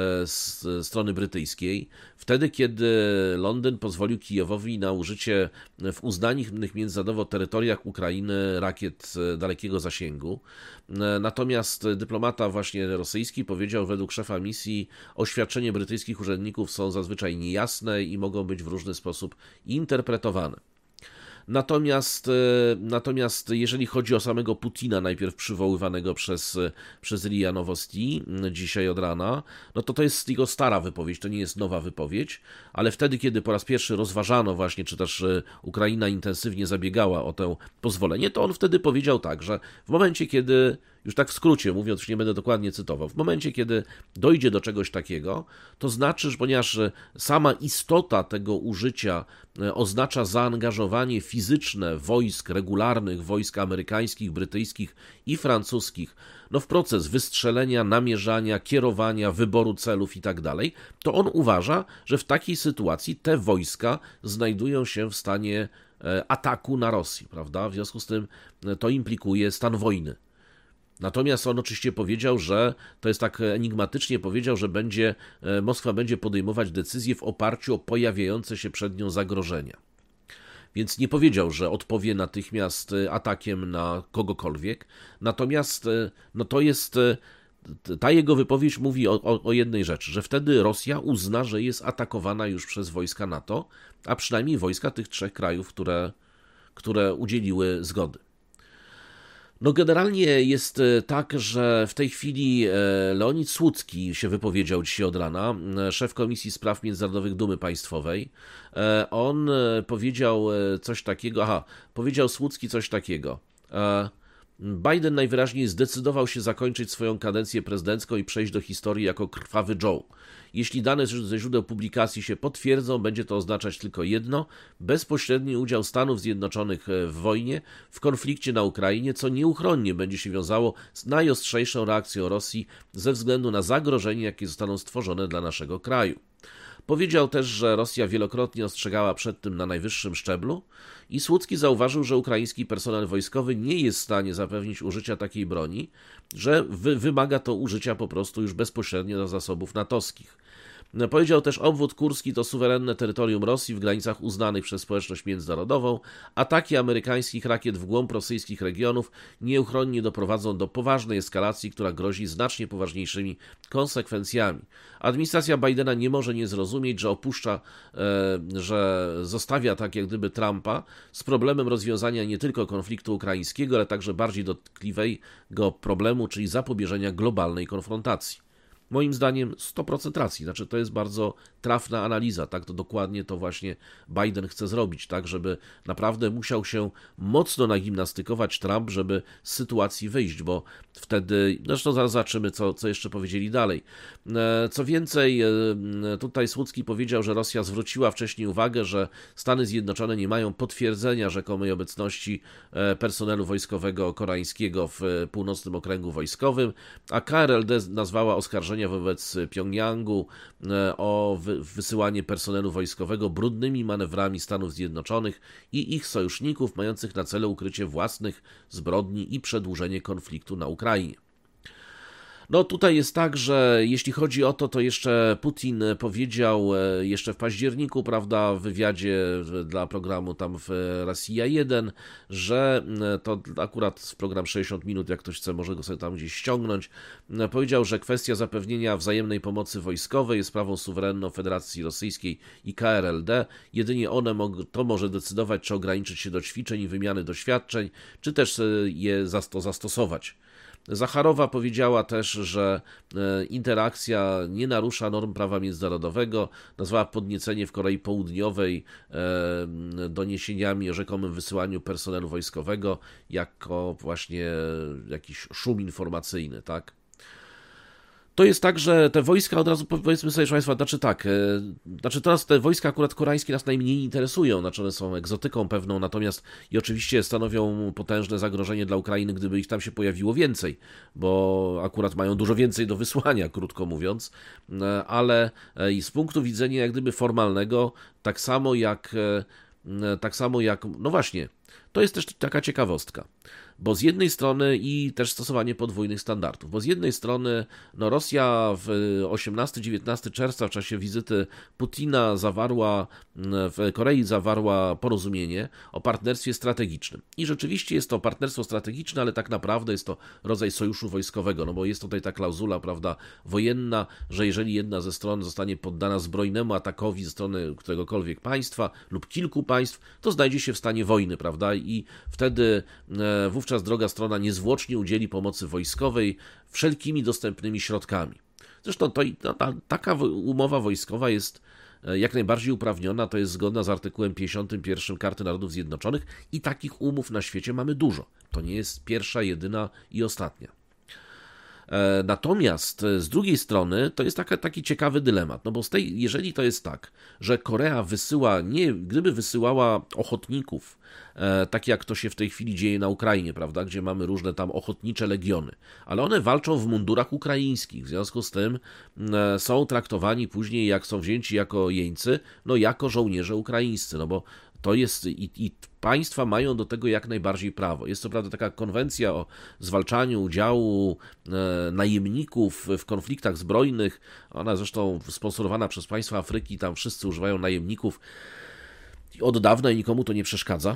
z strony brytyjskiej, wtedy kiedy Londyn pozwolił Kijowowi na użycie w uznanych międzynarodowo terytoriach Ukrainy rakiet dalekiego zasięgu. Natomiast dyplomata właśnie rosyjski powiedział, według szefa misji, oświadczenia brytyjskich urzędników są zazwyczaj niejasne i mogą być w różny sposób interpretowane. Natomiast, natomiast jeżeli chodzi o samego Putina, najpierw przywoływanego przez, przez R I A Nowosti dzisiaj od rana, no to to jest jego stara wypowiedź, to nie jest nowa wypowiedź, ale wtedy, kiedy po raz pierwszy rozważano właśnie, czy też Ukraina intensywnie zabiegała o to pozwolenie, to on wtedy powiedział tak, że w momencie, kiedy, już tak w skrócie mówiąc, już nie będę dokładnie cytował, w momencie, kiedy dojdzie do czegoś takiego, to znaczy, że ponieważ sama istota tego użycia oznacza zaangażowanie fizyczne wojsk, regularnych wojsk amerykańskich, brytyjskich i francuskich, no w proces wystrzelenia, namierzania, kierowania, wyboru celów i tak dalej, to on uważa, że w takiej sytuacji te wojska znajdują się w stanie ataku na Rosję, prawda? W związku z tym to implikuje stan wojny. Natomiast on oczywiście powiedział, że to jest tak enigmatycznie powiedział, że będzie, Moskwa będzie podejmować decyzje w oparciu o pojawiające się przed nią zagrożenia. więc nie powiedział, że odpowie natychmiast atakiem na kogokolwiek. Natomiast no to jest, ta jego wypowiedź mówi o, o, o jednej rzeczy, że wtedy Rosja uzna, że jest atakowana już przez wojska NATO, a przynajmniej wojska tych trzech krajów, które, które udzieliły zgody. No generalnie jest tak, że w tej chwili Leonid Słucki się wypowiedział dzisiaj od rana, szef Komisji Spraw Międzynarodowych Dumy Państwowej. On powiedział coś takiego, aha, powiedział Słucki coś takiego. Biden najwyraźniej zdecydował się zakończyć swoją kadencję prezydencką i przejść do historii jako krwawy Joe. Jeśli dane ze źródeł publikacji się potwierdzą, będzie to oznaczać tylko jedno: bezpośredni udział Stanów Zjednoczonych w wojnie, w konflikcie na Ukrainie, co nieuchronnie będzie się wiązało z najostrzejszą reakcją Rosji ze względu na zagrożenia, jakie zostaną stworzone dla naszego kraju. Powiedział też, że Rosja wielokrotnie ostrzegała przed tym na najwyższym szczeblu i Słucki zauważył, że ukraiński personel wojskowy nie jest w stanie zapewnić użycia takiej broni, że wy- wymaga to użycia po prostu już bezpośrednio do zasobów natowskich. Powiedział też, obwód kurski to suwerenne terytorium Rosji w granicach uznanych przez społeczność międzynarodową. Ataki amerykańskich rakiet w głąb rosyjskich regionów nieuchronnie doprowadzą do poważnej eskalacji, która grozi znacznie poważniejszymi konsekwencjami. Administracja Bidena nie może nie zrozumieć, że opuszcza, e, że zostawia tak jak gdyby Trumpa z problemem rozwiązania nie tylko konfliktu ukraińskiego, ale także bardziej dotkliwego problemu, czyli zapobieżenia globalnej konfrontacji. Moim zdaniem sto procent racji, znaczy to jest bardzo trafna analiza, tak, to dokładnie to właśnie Biden chce zrobić, tak, żeby naprawdę musiał się mocno nagimnastykować Trump, żeby z sytuacji wyjść, bo wtedy, zresztą zaraz zobaczymy, co, co jeszcze powiedzieli dalej. Co więcej, tutaj Słucki powiedział, że Rosja zwróciła wcześniej uwagę, że Stany Zjednoczone nie mają potwierdzenia rzekomej obecności personelu wojskowego koreańskiego w północnym okręgu wojskowym, a K R L D nazwała oskarżenia wobec Pjongjangu o wysyłanie personelu wojskowego brudnymi manewrami Stanów Zjednoczonych i ich sojuszników mających na celu ukrycie własnych zbrodni i przedłużenie konfliktu na Ukrainie. No tutaj jest tak, że jeśli chodzi o to, to jeszcze Putin powiedział jeszcze w październiku, prawda, w wywiadzie dla programu tam w Rosja jeden, że to akurat program sześćdziesiąt minut, jak ktoś chce, może go sobie tam gdzieś ściągnąć, powiedział, że kwestia zapewnienia wzajemnej pomocy wojskowej jest sprawą suwerenną Federacji Rosyjskiej i K R L D. Jedynie one mog- to może decydować, czy ograniczyć się do ćwiczeń i wymiany doświadczeń, czy też je to zastosować. Zacharowa powiedziała też, że interakcja nie narusza norm prawa międzynarodowego, nazwała podniecenie w Korei Południowej doniesieniami o rzekomym wysyłaniu personelu wojskowego jako właśnie jakiś szum informacyjny, tak? To jest tak, że te wojska, od razu powiedzmy sobie, proszę Państwa, znaczy tak, znaczy teraz te wojska akurat koreańskie nas najmniej interesują, znaczy one są egzotyką pewną, natomiast i oczywiście stanowią potężne zagrożenie dla Ukrainy, gdyby ich tam się pojawiło więcej, bo akurat mają dużo więcej do wysłania, krótko mówiąc, ale i z punktu widzenia jak gdyby formalnego, tak samo jak, tak samo jak, no właśnie, to jest też taka ciekawostka, bo z jednej strony i też stosowanie podwójnych standardów, bo z jednej strony no Rosja w osiemnastego dziewiętnastego czerwca w czasie wizyty Putina zawarła, w Korei zawarła porozumienie o partnerstwie strategicznym i rzeczywiście jest to partnerstwo strategiczne, ale tak naprawdę jest to rodzaj sojuszu wojskowego, no bo jest tutaj ta klauzula, prawda, wojenna, że jeżeli jedna ze stron zostanie poddana zbrojnemu atakowi ze strony któregokolwiek państwa lub kilku państw, to znajdzie się w stanie wojny, prawda, i wtedy wówczas druga strona niezwłocznie udzieli pomocy wojskowej wszelkimi dostępnymi środkami. Zresztą to, ta, taka umowa wojskowa jest jak najbardziej uprawniona, to jest zgodna z artykułem pięćdziesiątym pierwszym Karty Narodów Zjednoczonych i takich umów na świecie mamy dużo. To nie jest pierwsza, jedyna i ostatnia. Natomiast z drugiej strony to jest taka, taki ciekawy dylemat, no bo z tej, jeżeli to jest tak, że Korea wysyła, nie, gdyby wysyłała ochotników, e, tak jak to się w tej chwili dzieje na Ukrainie, prawda, gdzie mamy różne tam ochotnicze legiony, ale one walczą w mundurach ukraińskich, w związku z tym e, są traktowani później, jak są wzięci jako jeńcy, no jako żołnierze ukraińscy, no bo to jest i, i państwa mają do tego jak najbardziej prawo. Jest to prawda taka konwencja o zwalczaniu udziału e, najemników w konfliktach zbrojnych. Ona zresztą sponsorowana przez państwa Afryki, tam wszyscy używają najemników. od dawna i nikomu to nie przeszkadza.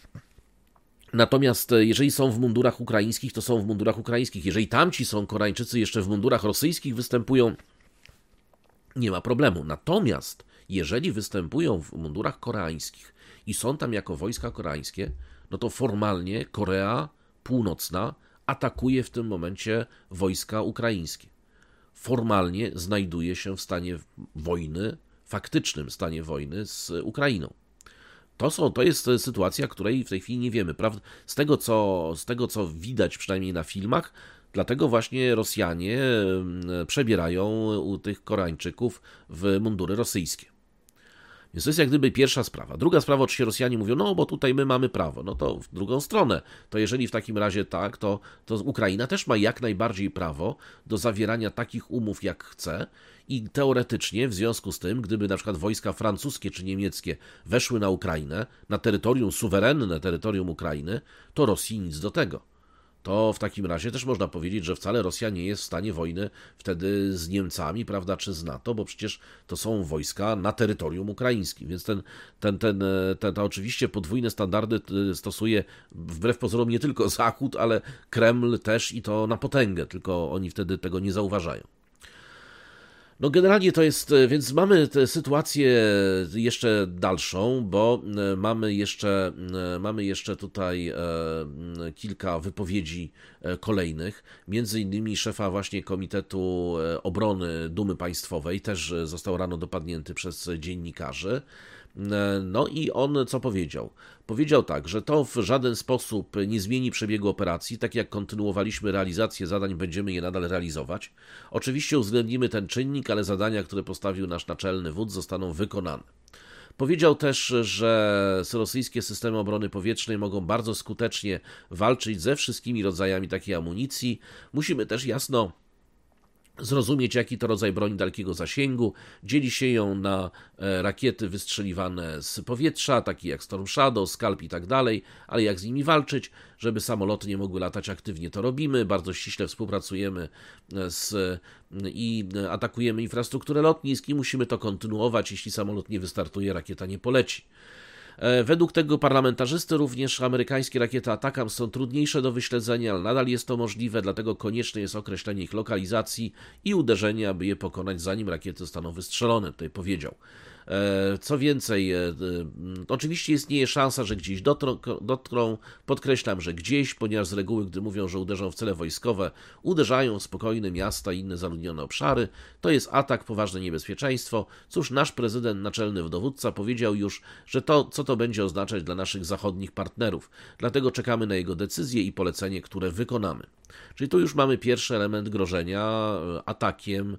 Natomiast jeżeli są w mundurach ukraińskich, to są w mundurach ukraińskich. Jeżeli tamci są Koreańczycy jeszcze w mundurach rosyjskich występują, nie ma problemu. Natomiast jeżeli występują w mundurach koreańskich i są tam jako wojska koreańskie, no to formalnie Korea Północna atakuje w tym momencie wojska ukraińskie. Formalnie znajduje się w stanie wojny, faktycznym stanie wojny z Ukrainą. To, są, to jest sytuacja, której w tej chwili nie wiemy. Prawda? Z tego, co, z tego, co widać przynajmniej na filmach, dlatego właśnie Rosjanie przebierają u tych Koreańczyków w mundury rosyjskie. Więc to jest jak gdyby pierwsza sprawa. Druga sprawa, oczywiście Rosjanie mówią, no bo tutaj my mamy prawo. No to w drugą stronę. To jeżeli w takim razie tak, to, to Ukraina też ma jak najbardziej prawo do zawierania takich umów, jak chce. I teoretycznie w związku z tym, gdyby na przykład wojska francuskie czy niemieckie weszły na Ukrainę, na terytorium, suwerenne terytorium Ukrainy, to Rosji nic do tego. To w takim razie też można powiedzieć, że wcale Rosja nie jest w stanie wojny wtedy z Niemcami, prawda, czy z NATO, bo przecież to są wojska na terytorium ukraińskim, więc ten, ten, ten, ten, to oczywiście podwójne standardy stosuje wbrew pozorom nie tylko Zachód, ale Kreml też i to na potęgę, tylko oni wtedy tego nie zauważają. No generalnie to jest, więc mamy tę sytuację jeszcze dalszą, bo mamy jeszcze, mamy jeszcze tutaj kilka wypowiedzi kolejnych, między innymi szefa właśnie Komitetu Obrony Dumy Państwowej, też został rano dopadnięty przez dziennikarzy. No i on co powiedział? Powiedział tak, że to w żaden sposób nie zmieni przebiegu operacji, tak jak kontynuowaliśmy realizację zadań, będziemy je nadal realizować. Oczywiście uwzględnimy ten czynnik, ale zadania, które postawił nasz naczelny wódz, zostaną wykonane. Powiedział też, że rosyjskie systemy obrony powietrznej mogą bardzo skutecznie walczyć ze wszystkimi rodzajami takiej amunicji. Musimy też jasno zrozumieć, jaki to rodzaj broni dalekiego zasięgu. Dzieli się ją na rakiety wystrzeliwane z powietrza, takie jak Storm Shadow, Scalp i tak dalej, ale jak z nimi walczyć, żeby samoloty nie mogły latać, aktywnie to robimy, bardzo ściśle współpracujemy z, i atakujemy infrastrukturę lotnisk i musimy to kontynuować, jeśli samolot nie wystartuje, rakieta nie poleci. Według tego parlamentarzysty również amerykańskie rakiety Atakams są trudniejsze do wyśledzenia, ale nadal jest to możliwe, dlatego konieczne jest określenie ich lokalizacji i uderzenie, aby je pokonać, zanim rakiety zostaną wystrzelone, tutaj powiedział. Co więcej, oczywiście istnieje szansa, że gdzieś dotrą, dotkną, podkreślam, że gdzieś, ponieważ z reguły, gdy mówią, że uderzą w cele wojskowe, uderzają w spokojne miasta i inne zaludnione obszary. To jest atak, poważne niebezpieczeństwo. Cóż, nasz prezydent, naczelny dowódca powiedział już, że to, co to będzie oznaczać dla naszych zachodnich partnerów. Dlatego czekamy na jego decyzję i polecenie, które wykonamy. Czyli tu już mamy pierwszy element grożenia atakiem,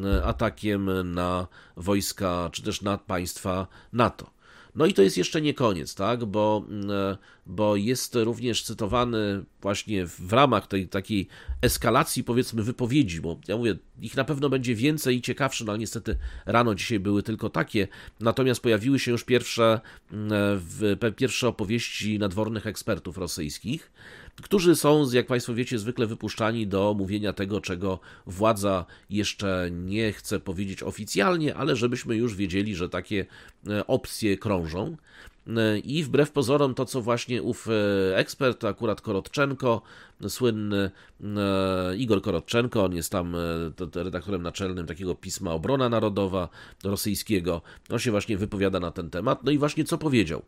atakiem na wojska, czy też na państwa NATO. No i to jest jeszcze nie koniec, tak, bo, bo jest również cytowany właśnie w ramach tej takiej eskalacji, powiedzmy, wypowiedzi, bo ja mówię, ich na pewno będzie więcej i ciekawsze, no ale niestety rano dzisiaj były tylko takie, natomiast pojawiły się już pierwsze, pierwsze opowieści nadwornych ekspertów rosyjskich, którzy są, jak Państwo wiecie, zwykle wypuszczani do mówienia tego, czego władza jeszcze nie chce powiedzieć oficjalnie, ale żebyśmy już wiedzieli, że takie opcje krążą. I wbrew pozorom to, co właśnie ów ekspert, akurat Korotczenko, słynny Igor Korotczenko, on jest tam redaktorem naczelnym takiego pisma Obrona Narodowa rosyjskiego, on się właśnie wypowiada na ten temat. No i właśnie co powiedział?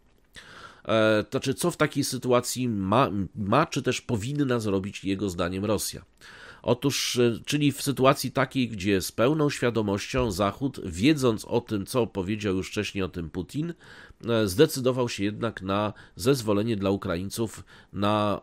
To znaczy, co w takiej sytuacji ma, ma, czy też powinna zrobić jego zdaniem Rosja? Otóż, czyli w sytuacji takiej, gdzie z pełną świadomością Zachód, wiedząc o tym, co powiedział już wcześniej o tym Putin, zdecydował się jednak na zezwolenie dla Ukraińców na,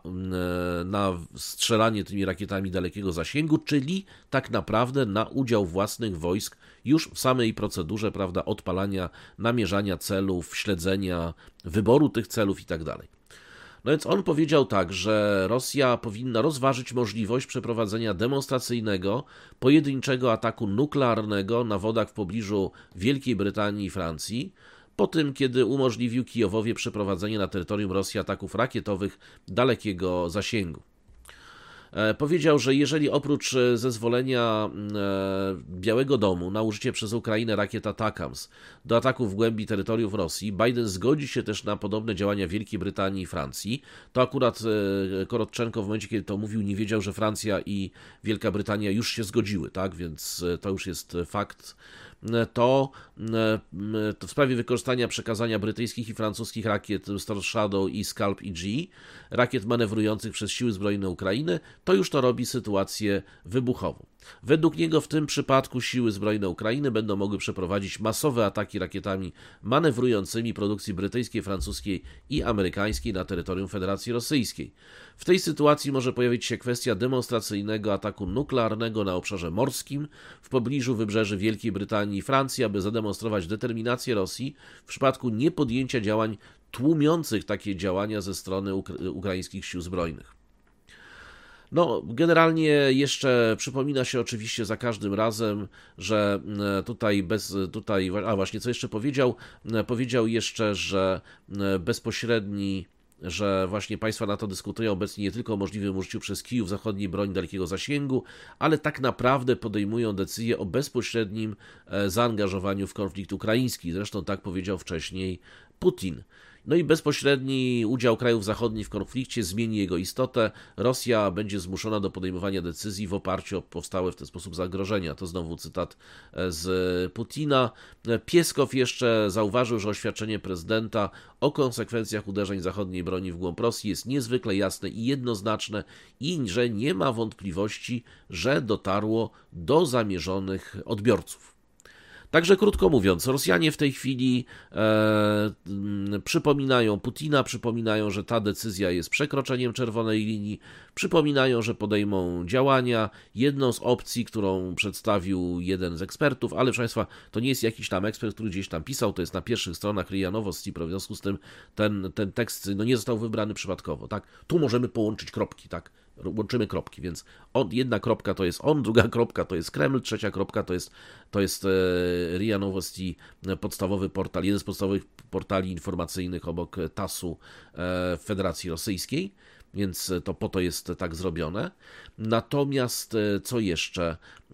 na strzelanie tymi rakietami dalekiego zasięgu, czyli tak naprawdę na udział własnych wojsk już w samej procedurze, prawda, odpalania, namierzania celów, śledzenia, wyboru tych celów i tak dalej. No więc on powiedział tak, że Rosja powinna rozważyć możliwość przeprowadzenia demonstracyjnego, pojedynczego ataku nuklearnego na wodach w pobliżu Wielkiej Brytanii i Francji, po tym, kiedy umożliwił Kijowowi przeprowadzenie na terytorium Rosji ataków rakietowych dalekiego zasięgu. Powiedział, że jeżeli oprócz zezwolenia Białego Domu na użycie przez Ukrainę rakiet ATACMS do ataków w głębi terytoriów Rosji, Biden zgodzi się też na podobne działania Wielkiej Brytanii i Francji. To akurat Korotczenko w momencie, kiedy to mówił, nie wiedział, że Francja i Wielka Brytania już się zgodziły, tak? Więc to już jest fakt. To, to w sprawie wykorzystania przekazania brytyjskich i francuskich rakiet Storm Shadow i Scalp E G, rakiet manewrujących przez siły zbrojne Ukrainy, to już to robi sytuację wybuchową. Według niego w tym przypadku siły zbrojne Ukrainy będą mogły przeprowadzić masowe ataki rakietami manewrującymi produkcji brytyjskiej, francuskiej i amerykańskiej na terytorium Federacji Rosyjskiej. W tej sytuacji może pojawić się kwestia demonstracyjnego ataku nuklearnego na obszarze morskim w pobliżu wybrzeży Wielkiej Brytanii i Francji, aby zademonstrować determinację Rosji w przypadku niepodjęcia działań tłumiących takie działania ze strony ukra- ukraińskich sił zbrojnych. No, generalnie jeszcze przypomina się oczywiście za każdym razem, że tutaj bez, tutaj, a właśnie co jeszcze powiedział, powiedział jeszcze, że bezpośredni, że właśnie państwa NATO dyskutują obecnie nie tylko o możliwym użyciu przez Kijów zachodniej broni dalekiego zasięgu, ale tak naprawdę podejmują decyzję o bezpośrednim zaangażowaniu w konflikt ukraiński. Zresztą tak powiedział wcześniej Putin. No i bezpośredni udział krajów zachodnich w konflikcie zmieni jego istotę. Rosja będzie zmuszona do podejmowania decyzji w oparciu o powstałe w ten sposób zagrożenia. To znowu cytat z Putina. Pieskow jeszcze zauważył, że oświadczenie prezydenta o konsekwencjach uderzeń zachodniej broni w głąb Rosji jest niezwykle jasne i jednoznaczne i że nie ma wątpliwości, że dotarło do zamierzonych odbiorców. Także krótko mówiąc, Rosjanie w tej chwili e, przypominają Putina, przypominają, że ta decyzja jest przekroczeniem czerwonej linii, przypominają, że podejmą działania. Jedną z opcji, którą przedstawił jeden z ekspertów, ale proszę Państwa, to nie jest jakiś tam ekspert, który gdzieś tam pisał, to jest na pierwszych stronach R I A Nowosti, w związku z tym ten, ten tekst no, nie został wybrany przypadkowo, tak? Tu możemy połączyć kropki, tak? Łączymy kropki, więc on, jedna kropka to jest on, druga kropka to jest Kreml, trzecia kropka to jest, to jest R I A Nowosti, podstawowy portal, jeden z podstawowych portali informacyjnych obok tasu w Federacji Rosyjskiej, więc to po to jest tak zrobione. Natomiast co jeszcze?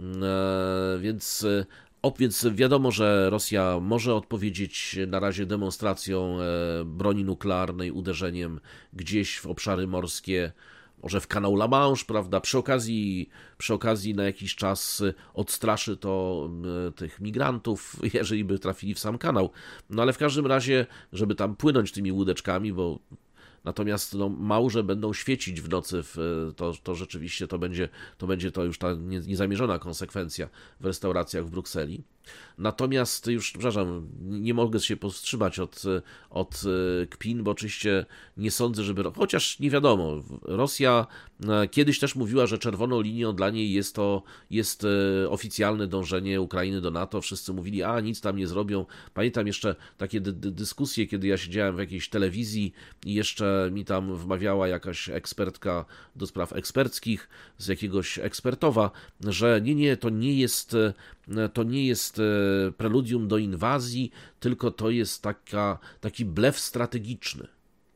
Więc Więc wiadomo, że Rosja może odpowiedzieć na razie demonstracją broni nuklearnej, uderzeniem gdzieś w obszary morskie, może w kanał La Manche, prawda, przy okazji, przy okazji na jakiś czas odstraszy to tych migrantów, jeżeli by trafili w sam kanał. No ale w każdym razie, żeby tam płynąć tymi łódeczkami, bo natomiast no, małże będą świecić w nocy, w, to, to rzeczywiście to będzie, to będzie to już ta niezamierzona konsekwencja w restauracjach w Brukseli. Natomiast już, przepraszam, nie mogę się powstrzymać od, od kpin, bo oczywiście nie sądzę, żeby... Chociaż nie wiadomo, Rosja kiedyś też mówiła, że czerwoną linią dla niej jest to jest oficjalne dążenie Ukrainy do NATO. Wszyscy mówili, a nic tam nie zrobią. Pamiętam jeszcze takie dy- dy- dyskusje, kiedy ja siedziałem w jakiejś telewizji i jeszcze mi tam wmawiała jakaś ekspertka do spraw eksperckich z jakiegoś ekspertowa, że nie, nie, to nie jest... to nie jest preludium do inwazji, tylko to jest taka, taki blef strategiczny.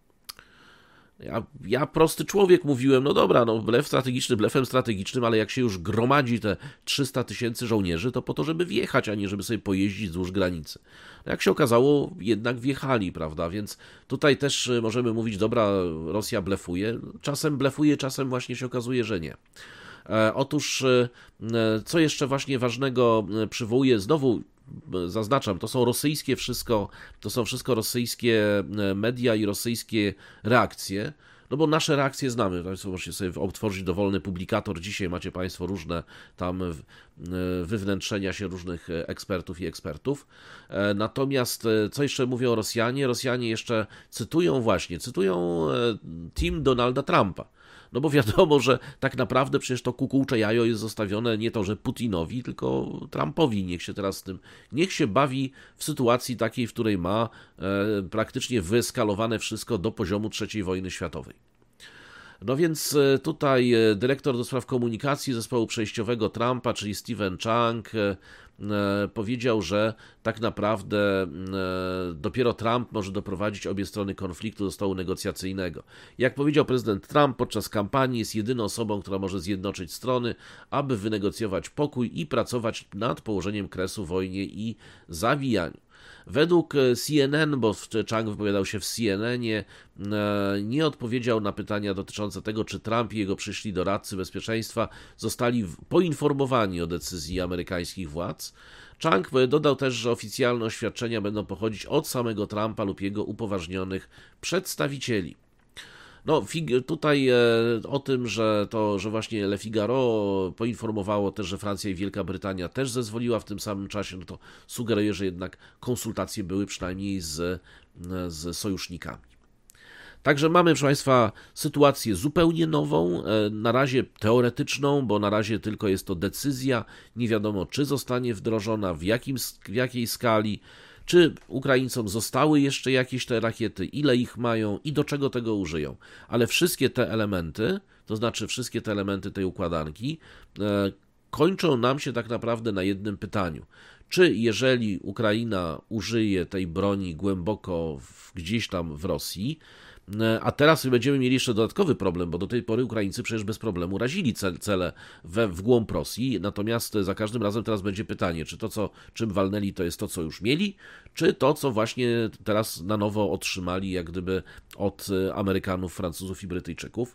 Ja, ja prosty człowiek mówiłem, no dobra, no blef strategiczny, blefem strategicznym, ale jak się już gromadzi te trzysta tysięcy żołnierzy, to po to, żeby wjechać, a nie żeby sobie pojeździć wzdłuż granicy. No jak się okazało, jednak wjechali, prawda, więc tutaj też możemy mówić, dobra, Rosja blefuje, czasem blefuje, czasem właśnie się okazuje, że nie. Otóż, co jeszcze właśnie ważnego przywołuję, znowu zaznaczam, to są rosyjskie wszystko, to są wszystko rosyjskie media i rosyjskie reakcje, no bo nasze reakcje znamy, Państwo możecie sobie otworzyć dowolny publikator, dzisiaj macie Państwo różne tam wywnętrzenia się różnych ekspertów i ekspertów. Natomiast co jeszcze mówią Rosjanie? Rosjanie jeszcze cytują właśnie, cytują team Donalda Trumpa. No bo wiadomo, że tak naprawdę przecież to kukułcze jajo jest zostawione nie to, że Putinowi, tylko Trumpowi. Niech się teraz z tym, niech się bawi w sytuacji takiej, w której ma e, praktycznie wyeskalowane wszystko do poziomu trzeciej wojny światowej. No więc tutaj dyrektor do spraw komunikacji zespołu przejściowego Trumpa, czyli Steven Chang, powiedział, że tak naprawdę dopiero Trump może doprowadzić obie strony konfliktu do stołu negocjacyjnego. Jak powiedział prezydent Trump podczas kampanii, jest jedyną osobą, która może zjednoczyć strony, aby wynegocjować pokój i pracować nad położeniem kresu wojnie i zawijaniu. Według C N N, bo Chang wypowiadał się w C N N ie, nie odpowiedział na pytania dotyczące tego, czy Trump i jego przyszli doradcy bezpieczeństwa zostali poinformowani o decyzji amerykańskich władz. Chang dodał też, że oficjalne oświadczenia będą pochodzić od samego Trumpa lub jego upoważnionych przedstawicieli. No, tutaj o tym, że to, że właśnie Le Figaro poinformowało też, że Francja i Wielka Brytania też zezwoliła w tym samym czasie, no to sugeruje, że jednak konsultacje były przynajmniej z, z sojusznikami. Także mamy, proszę Państwa, sytuację zupełnie nową, na razie teoretyczną, bo na razie tylko jest to decyzja, nie wiadomo, czy zostanie wdrożona, w, jakim, w jakiej skali, czy Ukraińcom zostały jeszcze jakieś te rakiety, ile ich mają i do czego tego użyją. Ale wszystkie te elementy, to znaczy wszystkie te elementy tej układanki, e, kończą nam się tak naprawdę na jednym pytaniu. Czy jeżeli Ukraina użyje tej broni głęboko w, gdzieś tam w Rosji, a teraz będziemy mieli jeszcze dodatkowy problem, bo do tej pory Ukraińcy przecież bez problemu razili cele we, w głąb Rosji, natomiast za każdym razem teraz będzie pytanie, czy to, co, czym walnęli, to jest to, co już mieli, czy to, co właśnie teraz na nowo otrzymali, jak gdyby od Amerykanów, Francuzów i Brytyjczyków.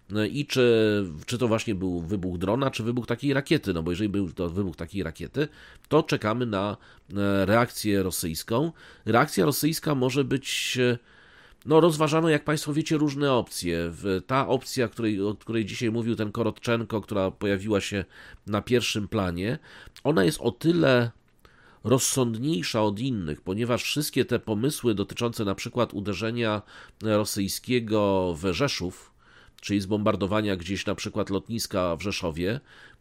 I czy, czy to właśnie był wybuch drona, czy wybuch takiej rakiety, no bo jeżeli był to wybuch takiej rakiety, to czekamy na reakcję rosyjską. Reakcja rosyjska może być... No, rozważano, jak Państwo wiecie, różne opcje. Ta opcja, której, o której dzisiaj mówił ten Korotczenko, która pojawiła się na pierwszym planie, ona jest o tyle rozsądniejsza od innych, ponieważ wszystkie te pomysły dotyczące na przykład uderzenia rosyjskiego w Rzeszów, czyli zbombardowania gdzieś na przykład lotniska w Rzeszowie,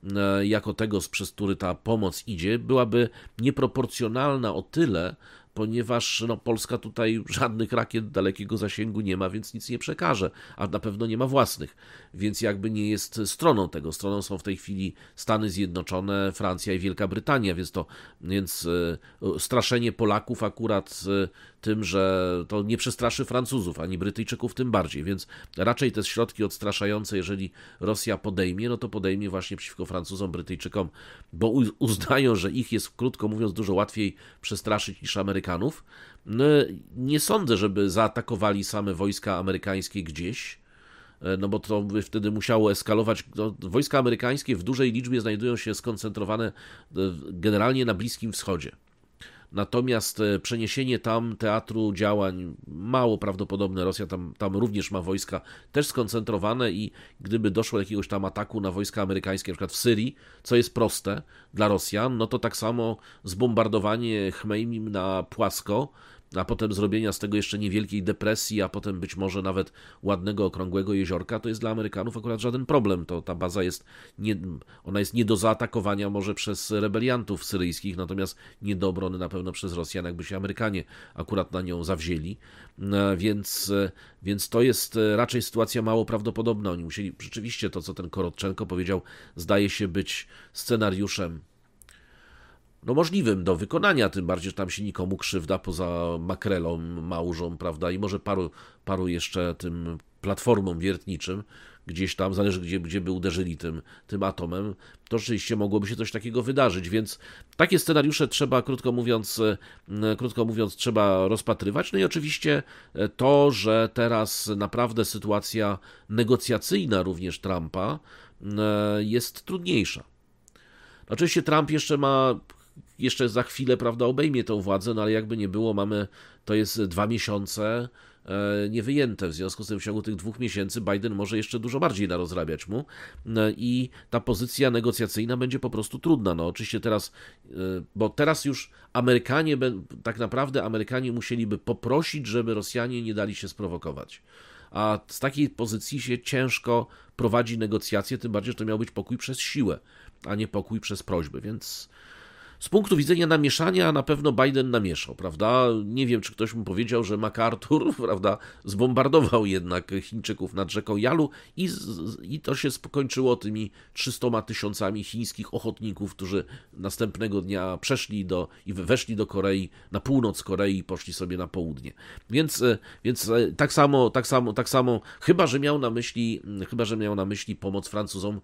jako tego, przez który ta pomoc idzie, byłaby nieproporcjonalna o tyle, ponieważ no, Polska tutaj żadnych rakiet dalekiego zasięgu nie ma, więc nic nie przekaże, a na pewno nie ma własnych, więc jakby nie jest stroną tego. Stroną są w tej chwili Stany Zjednoczone, Francja i Wielka Brytania, więc to więc y, straszenie Polaków akurat y, tym, że to nie przestraszy Francuzów, ani Brytyjczyków tym bardziej, więc raczej te środki odstraszające, jeżeli Rosja podejmie, no to podejmie właśnie przeciwko Francuzom, Brytyjczykom, bo uznają, że ich jest, krótko mówiąc, dużo łatwiej przestraszyć niż Amerykanów. No, nie sądzę, żeby zaatakowali same wojska amerykańskie gdzieś, no bo to by wtedy musiało eskalować. No, wojska amerykańskie w dużej liczbie znajdują się skoncentrowane generalnie na Bliskim Wschodzie. Natomiast przeniesienie tam teatru działań mało prawdopodobne. Rosja tam, tam również ma wojska też skoncentrowane i gdyby doszło do jakiegoś tam ataku na wojska amerykańskie, na przykład w Syrii, co jest proste dla Rosjan, no to tak samo zbombardowanie Chmeimim na płasko, a potem zrobienia z tego jeszcze niewielkiej depresji, a potem być może nawet ładnego, okrągłego jeziorka, to jest dla Amerykanów akurat żaden problem. To ta baza jest, nie, ona jest nie do zaatakowania może przez rebeliantów syryjskich, natomiast nie do obrony na pewno przez Rosjan, jakby się Amerykanie akurat na nią zawzięli. Więc, więc to jest raczej sytuacja mało prawdopodobna. Oni musieli, rzeczywiście to, co ten Korotczenko powiedział, zdaje się być scenariuszem no możliwym do wykonania, tym bardziej, że tam się nikomu krzywda poza makrelą, małżą, prawda, i może paru, paru jeszcze tym platformom wiertniczym, gdzieś tam, zależy gdzie, gdzie by uderzyli tym, tym atomem, to rzeczywiście mogłoby się coś takiego wydarzyć, więc takie scenariusze trzeba, krótko mówiąc, krótko mówiąc, trzeba rozpatrywać. No i oczywiście to, że teraz naprawdę sytuacja negocjacyjna również Trumpa jest trudniejsza. Oczywiście Trump jeszcze ma jeszcze za chwilę, prawda, obejmie tą władzę, no ale jakby nie było, mamy, to jest dwa miesiące niewyjęte, w związku z tym w ciągu tych dwóch miesięcy Biden może jeszcze dużo bardziej narozrabiać mu i ta pozycja negocjacyjna będzie po prostu trudna. No oczywiście teraz, bo teraz już Amerykanie, tak naprawdę Amerykanie musieliby poprosić, żeby Rosjanie nie dali się sprowokować. A z takiej pozycji się ciężko prowadzi negocjacje, tym bardziej, że to miał być pokój przez siłę, a nie pokój przez prośby, więc Z punktu widzenia namieszania na pewno Biden namieszał, prawda? Nie wiem, czy ktoś mu powiedział, że MacArthur, prawda, zbombardował jednak Chińczyków nad rzeką Jalu i, z, i to się skończyło tymi trzystoma tysiącami chińskich ochotników, którzy następnego dnia przeszli do i weszli do Korei, na północ Korei i poszli sobie na południe. Więc, więc tak samo, tak samo, tak samo, chyba, że miał na myśli, chyba, że miał na myśli pomoc Francuzom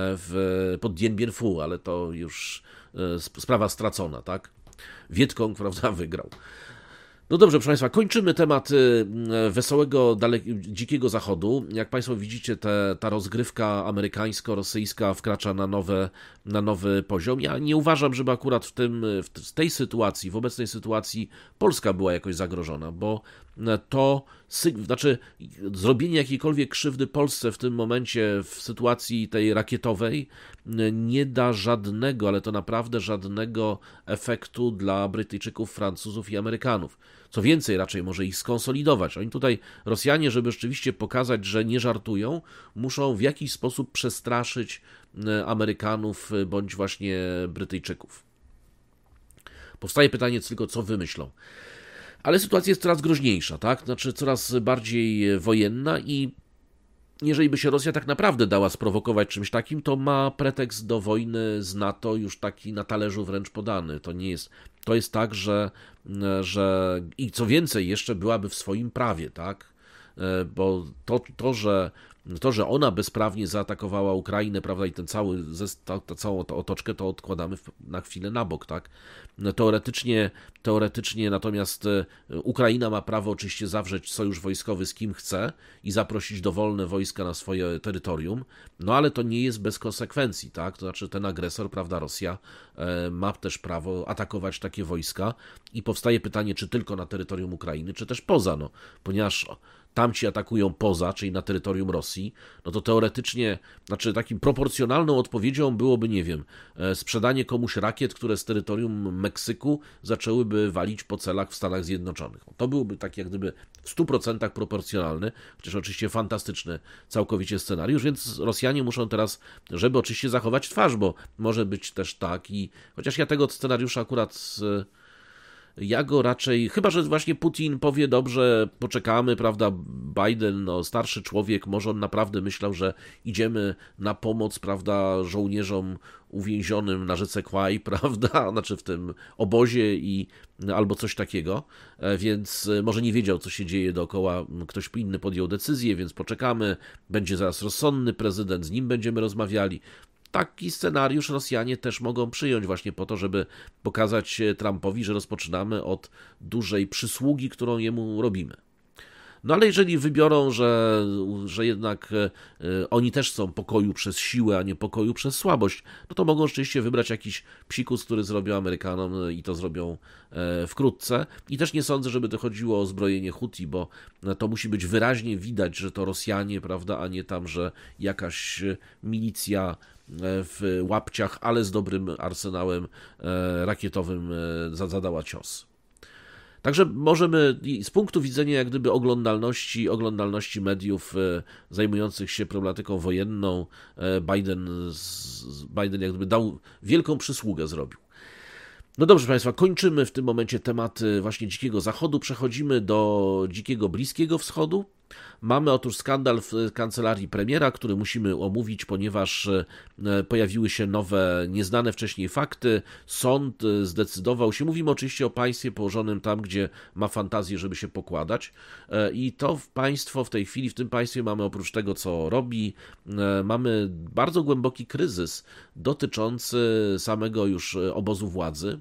w, pod Dien Bien Phu, ale to już sprawa stracona, tak? Wietkong, prawda, wygrał. No dobrze, proszę Państwa, kończymy temat wesołego, dalek- dzikiego zachodu. Jak Państwo widzicie, te, ta rozgrywka amerykańsko-rosyjska wkracza na, nowe, na nowy poziom. Ja nie uważam, żeby akurat w, tym, w tej sytuacji, w obecnej sytuacji Polska była jakoś zagrożona, bo to, znaczy zrobienie jakiejkolwiek krzywdy Polsce w tym momencie, w sytuacji tej rakietowej, nie da żadnego, ale to naprawdę żadnego efektu dla Brytyjczyków, Francuzów i Amerykanów. Co więcej, raczej może ich skonsolidować. Oni tutaj, Rosjanie, żeby rzeczywiście pokazać, że nie żartują, muszą w jakiś sposób przestraszyć Amerykanów bądź właśnie Brytyjczyków. Powstaje pytanie tylko, co wymyślą. Ale sytuacja jest coraz groźniejsza, tak? Znaczy coraz bardziej wojenna i jeżeli by się Rosja tak naprawdę dała sprowokować czymś takim, to ma pretekst do wojny z NATO już taki na talerzu wręcz podany. To nie jest, to jest tak, że, że i co więcej, jeszcze byłaby w swoim prawie, tak? Bo to, to, że To, że ona bezprawnie zaatakowała Ukrainę, prawda, i ten cały, ta, ta całą otoczkę, to odkładamy na chwilę na bok, tak? Teoretycznie, teoretycznie natomiast Ukraina ma prawo oczywiście zawrzeć sojusz wojskowy z kim chce i zaprosić dowolne wojska na swoje terytorium, no ale to nie jest bez konsekwencji, tak? To znaczy ten agresor, prawda, Rosja ma też prawo atakować takie wojska i powstaje pytanie, czy tylko na terytorium Ukrainy, czy też poza, no, ponieważ tamci atakują poza, czyli na terytorium Rosji, no to teoretycznie, znaczy takim proporcjonalną odpowiedzią byłoby, nie wiem, sprzedanie komuś rakiet, które z terytorium Meksyku zaczęłyby walić po celach w Stanach Zjednoczonych. To byłby tak jak gdyby w stu procentach proporcjonalny, chociaż oczywiście fantastyczny całkowicie scenariusz, więc Rosjanie muszą teraz, żeby oczywiście zachować twarz, bo może być też tak i chociaż ja tego scenariusza akurat Ja go raczej, chyba że właśnie Putin powie, dobrze, poczekamy, prawda, Biden, no starszy człowiek, może on naprawdę myślał, że idziemy na pomoc, prawda, żołnierzom uwięzionym na rzece Kwaj, prawda, znaczy w tym obozie i albo coś takiego, więc może nie wiedział, co się dzieje dookoła, ktoś inny podjął decyzję, więc poczekamy, będzie zaraz rozsądny prezydent, z nim będziemy rozmawiali. Taki scenariusz Rosjanie też mogą przyjąć właśnie po to, żeby pokazać Trumpowi, że rozpoczynamy od dużej przysługi, którą jemu robimy. No ale jeżeli wybiorą, że, że jednak oni też chcą pokoju przez siłę, a nie pokoju przez słabość, no to mogą rzeczywiście wybrać jakiś psikus, który zrobią Amerykanom i to zrobią wkrótce. I też nie sądzę, żeby to chodziło o zbrojenie Huti, bo to musi być wyraźnie widać, że to Rosjanie, prawda, a nie tam, że jakaś milicja w łapciach, ale z dobrym arsenałem rakietowym zadała cios. Także możemy z punktu widzenia jak gdyby oglądalności, oglądalności mediów zajmujących się problematyką wojenną, Biden, Biden jak gdyby dał wielką przysługę zrobił. No dobrze Państwa, kończymy w tym momencie temat właśnie Dzikiego Zachodu, przechodzimy do Dzikiego Bliskiego Wschodu. Mamy otóż skandal w kancelarii premiera, który musimy omówić, ponieważ pojawiły się nowe, nieznane wcześniej fakty. Sąd zdecydował się, mówimy oczywiście o państwie położonym tam, gdzie ma fantazję, żeby się pokładać. I to państwo w tej chwili, w tym państwie mamy oprócz tego, co robi, mamy bardzo głęboki kryzys dotyczący samego już obozu władzy.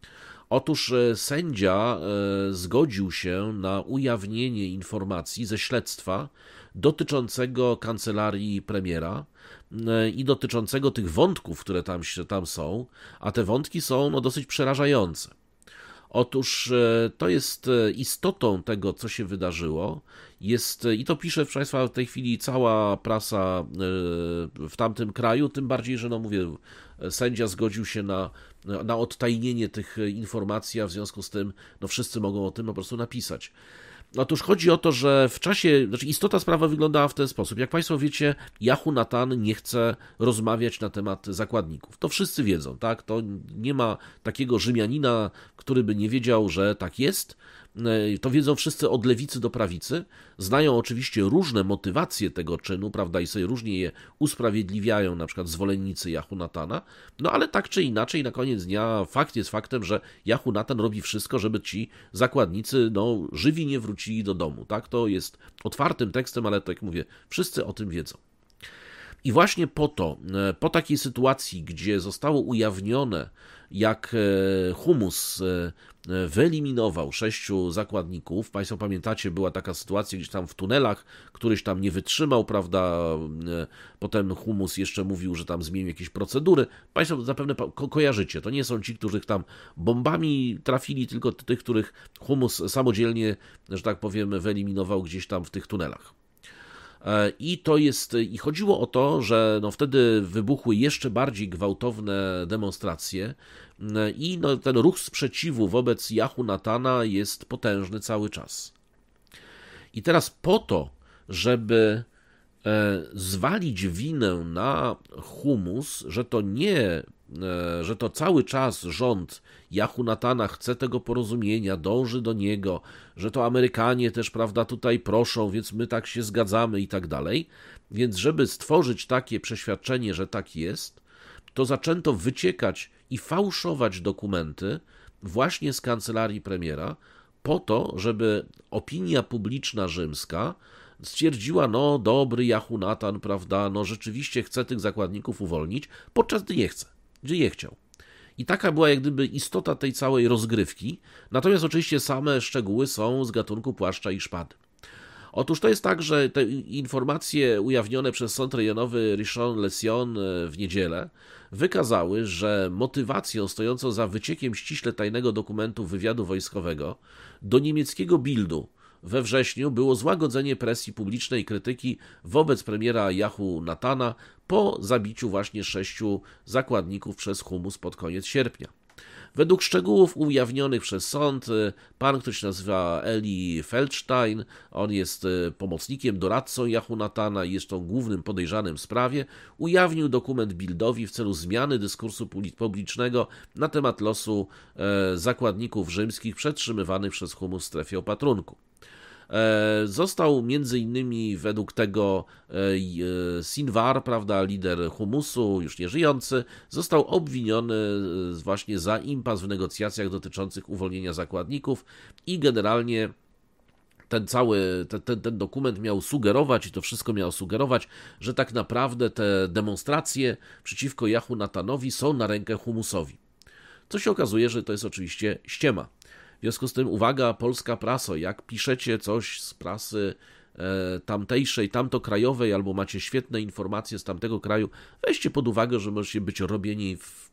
Otóż sędzia zgodził się na ujawnienie informacji ze śledztwa dotyczącego kancelarii premiera i dotyczącego tych wątków, które tam, tam są, a te wątki są no, dosyć przerażające. Otóż to jest istotą tego, co się wydarzyło, jest, i to pisze, proszę Państwa, w tej chwili cała prasa w tamtym kraju, tym bardziej, że no mówię, sędzia zgodził się na, na odtajnienie tych informacji, a w związku z tym no wszyscy mogą o tym po prostu napisać. Otóż chodzi o to, że w czasie, znaczy istota sprawy wyglądała w ten sposób. Jak Państwo wiecie, Jehonatan nie chce rozmawiać na temat zakładników. To wszyscy wiedzą, tak? To nie ma takiego Rzymianina, który by nie wiedział, że tak jest. To wiedzą wszyscy od lewicy do prawicy. Znają oczywiście różne motywacje tego czynu, prawda, i sobie różnie je usprawiedliwiają, na przykład zwolennicy Jehonatana. No ale tak czy inaczej, na koniec dnia fakt jest faktem, że Jehonatan robi wszystko, żeby ci zakładnicy, no, żywi nie wrócili do domu, tak? To jest otwartym tekstem, ale tak jak mówię, wszyscy o tym wiedzą. I właśnie po to, po takiej sytuacji, gdzie zostało ujawnione, jak Humus wyeliminował sześciu zakładników, Państwo pamiętacie, była taka sytuacja gdzieś tam w tunelach, któryś tam nie wytrzymał, prawda, potem Humus jeszcze mówił, że tam zmienił jakieś procedury. Państwo zapewne ko- kojarzycie, to nie są ci, których tam bombami trafili, tylko tych, których Humus samodzielnie, że tak powiem, wyeliminował gdzieś tam w tych tunelach. I to jest, i chodziło o to, że no wtedy wybuchły jeszcze bardziej gwałtowne demonstracje i no ten ruch sprzeciwu wobec Jehonatana jest potężny cały czas. I teraz po to, żeby zwalić winę na Humus, że to nie, że to cały czas rząd Jehonatana chce tego porozumienia, dąży do niego, że to Amerykanie też, prawda, tutaj proszą, więc my tak się zgadzamy i tak dalej. Więc żeby stworzyć takie przeświadczenie, że tak jest, to zaczęto wyciekać i fałszować dokumenty właśnie z kancelarii premiera po to, żeby opinia publiczna rzymska stwierdziła, no dobry Jehonatan, prawda, no rzeczywiście chce tych zakładników uwolnić, podczas gdy nie chce, gdzie nie chciał. I taka była jak gdyby istota tej całej rozgrywki, natomiast oczywiście same szczegóły są z gatunku płaszcza i szpady. Otóż to jest tak, że te informacje ujawnione przez sąd rejonowy Rishon-LeZion w niedzielę wykazały, że motywacją stojącą za wyciekiem ściśle tajnego dokumentu wywiadu wojskowego do niemieckiego Bildu we wrześniu było złagodzenie presji publicznej i krytyki wobec premiera Jehonatana po zabiciu właśnie sześciu zakładników przez Humus pod koniec sierpnia. Według szczegółów ujawnionych przez sąd, pan, który się nazywa Eli Feldstein, on jest pomocnikiem, doradcą Jehonatana i jest to głównym podejrzanym w sprawie, ujawnił dokument Bildowi w celu zmiany dyskursu publicznego na temat losu zakładników rzymskich przetrzymywanych przez Humus w strefie opatrunku. Został między innymi według tego Sinwar, prawda, lider Humusu, już nie żyjący, został obwiniony właśnie za impas w negocjacjach dotyczących uwolnienia zakładników i generalnie ten cały, ten, ten dokument miał sugerować, i to wszystko miało sugerować, że tak naprawdę te demonstracje przeciwko Jehonatanowi są na rękę Humusowi. Co się okazuje, że to jest oczywiście ściema. W związku z tym, uwaga, polska praso, jak piszecie coś z prasy e, tamtejszej, tamtokrajowej, albo macie świetne informacje z tamtego kraju, weźcie pod uwagę, że możecie być robieni w,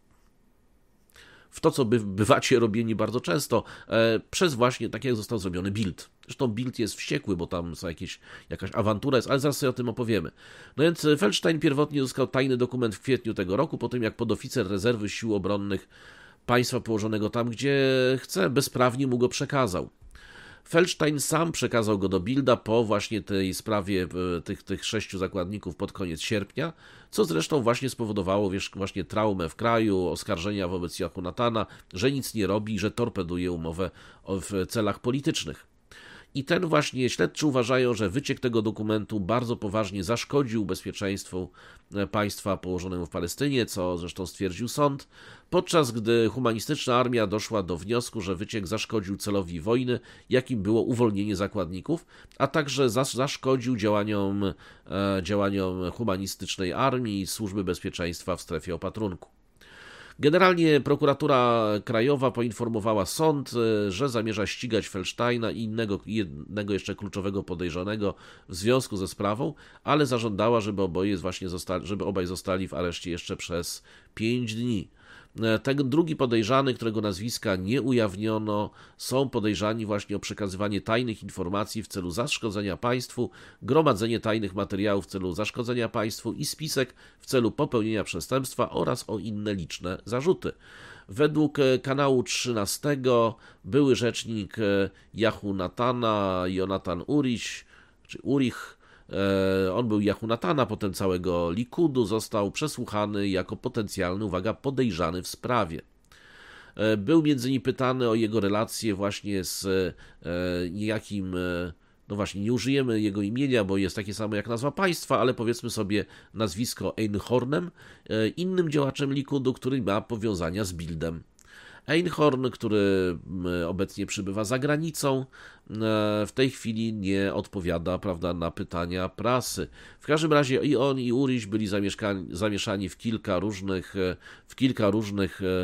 w to, co by, bywacie robieni bardzo często, e, przez właśnie, tak jak został zrobiony Bild. Zresztą Bild jest wściekły, bo tam są jakieś, jakaś awantura jest, ale zaraz sobie o tym opowiemy. No więc Feldstein pierwotnie uzyskał tajny dokument w kwietniu tego roku, po tym jak podoficer rezerwy sił obronnych państwa położonego tam, gdzie chce, bezprawnie mu go przekazał. Feldstein sam przekazał go do Bilda po właśnie tej sprawie tych, tych sześciu zakładników pod koniec sierpnia, co zresztą właśnie spowodowało wiesz, właśnie traumę w kraju, oskarżenia wobec Jehonatana, że nic nie robi, że torpeduje umowę w celach politycznych. I ten właśnie śledczy uważają, że wyciek tego dokumentu bardzo poważnie zaszkodził bezpieczeństwu państwa położonemu w Palestynie, co zresztą stwierdził sąd, podczas gdy humanistyczna armia doszła do wniosku, że wyciek zaszkodził celowi wojny, jakim było uwolnienie zakładników, a także zaszkodził działaniom, działaniom humanistycznej armii i służby bezpieczeństwa w strefie opatrunku. Generalnie prokuratura krajowa poinformowała sąd, że zamierza ścigać Feldsteina i innego, jednego jeszcze kluczowego podejrzanego w związku ze sprawą, ale zażądała, żeby oboje właśnie zostali, żeby obaj zostali w areszcie jeszcze przez pięć dni. Ten drugi podejrzany, którego nazwiska nie ujawniono, są podejrzani właśnie o przekazywanie tajnych informacji w celu zaszkodzenia państwu, gromadzenie tajnych materiałów w celu zaszkodzenia państwu i spisek w celu popełnienia przestępstwa oraz o inne liczne zarzuty. Według kanału trzynastego były rzecznik Jehonatana, Jonatan Urich, czy Urich, on był Jehonatana, potem całego Likudu, został przesłuchany jako potencjalny, uwaga, podejrzany w sprawie. Był między innymi pytany o jego relacje właśnie z niejakim, no właśnie, nie użyjemy jego imienia, bo jest takie samo jak nazwa państwa, ale powiedzmy sobie nazwisko Einhornem, innym działaczem Likudu, który ma powiązania z Bildem. Einhorn, który obecnie przybywa za granicą, w tej chwili nie odpowiada, prawda, na pytania prasy. W każdym razie i on, i Urich byli zamieszani w kilka różnych, w kilka różnych e,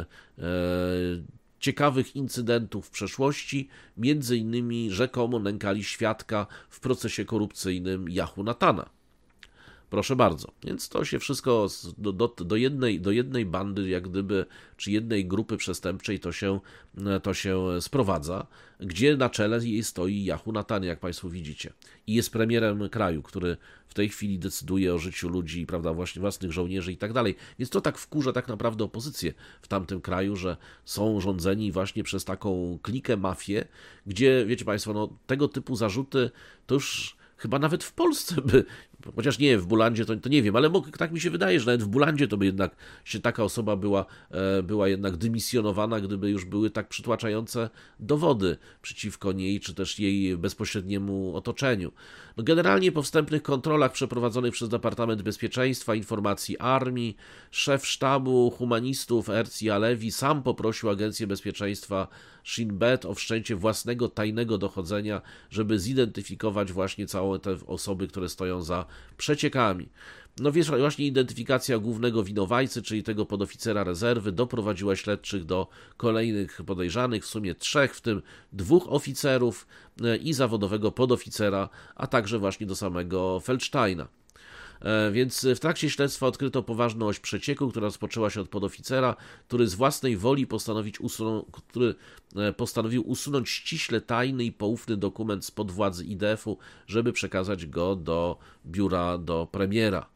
ciekawych incydentów w przeszłości, między innymi rzekomo nękali świadka w procesie korupcyjnym Jehonatana. Proszę bardzo. Więc to się wszystko do, do, do, jednej, do jednej bandy, jak gdyby, czy jednej grupy przestępczej to się, to się sprowadza, gdzie na czele jej stoi Jehonatan, jak Państwo widzicie. I jest premierem kraju, który w tej chwili decyduje o życiu ludzi, prawda, właśnie własnych żołnierzy i tak dalej. Więc to tak wkurza tak naprawdę opozycję w tamtym kraju, że są rządzeni właśnie przez taką klikę, mafię, gdzie, wiecie Państwo, no, tego typu zarzuty to już chyba nawet w Polsce by, chociaż nie, w Bulandzie to, to nie wiem, ale tak mi się wydaje, że nawet w Bulandzie to by jednak się taka osoba była, była jednak dymisjonowana, gdyby już były tak przytłaczające dowody przeciwko niej, czy też jej bezpośredniemu otoczeniu. No generalnie po wstępnych kontrolach przeprowadzonych przez Departament Bezpieczeństwa Informacji Armii, szef sztabu humanistów Herzi Halevi sam poprosił Agencję Bezpieczeństwa Shin Bet o wszczęcie własnego tajnego dochodzenia, żeby zidentyfikować właśnie całe te osoby, które stoją za przeciekami. No wiesz, właśnie identyfikacja głównego winowajcy, czyli tego podoficera rezerwy, doprowadziła śledczych do kolejnych podejrzanych, w sumie trzech, w tym dwóch oficerów i zawodowego podoficera, a także właśnie do samego Feldsteina. Więc w trakcie śledztwa odkryto poważną oś przecieku, która rozpoczęła się od podoficera, który z własnej woli postanowić usunął, który postanowił usunąć ściśle tajny i poufny dokument spod władzy I D F-u, żeby przekazać go do biura, do premiera.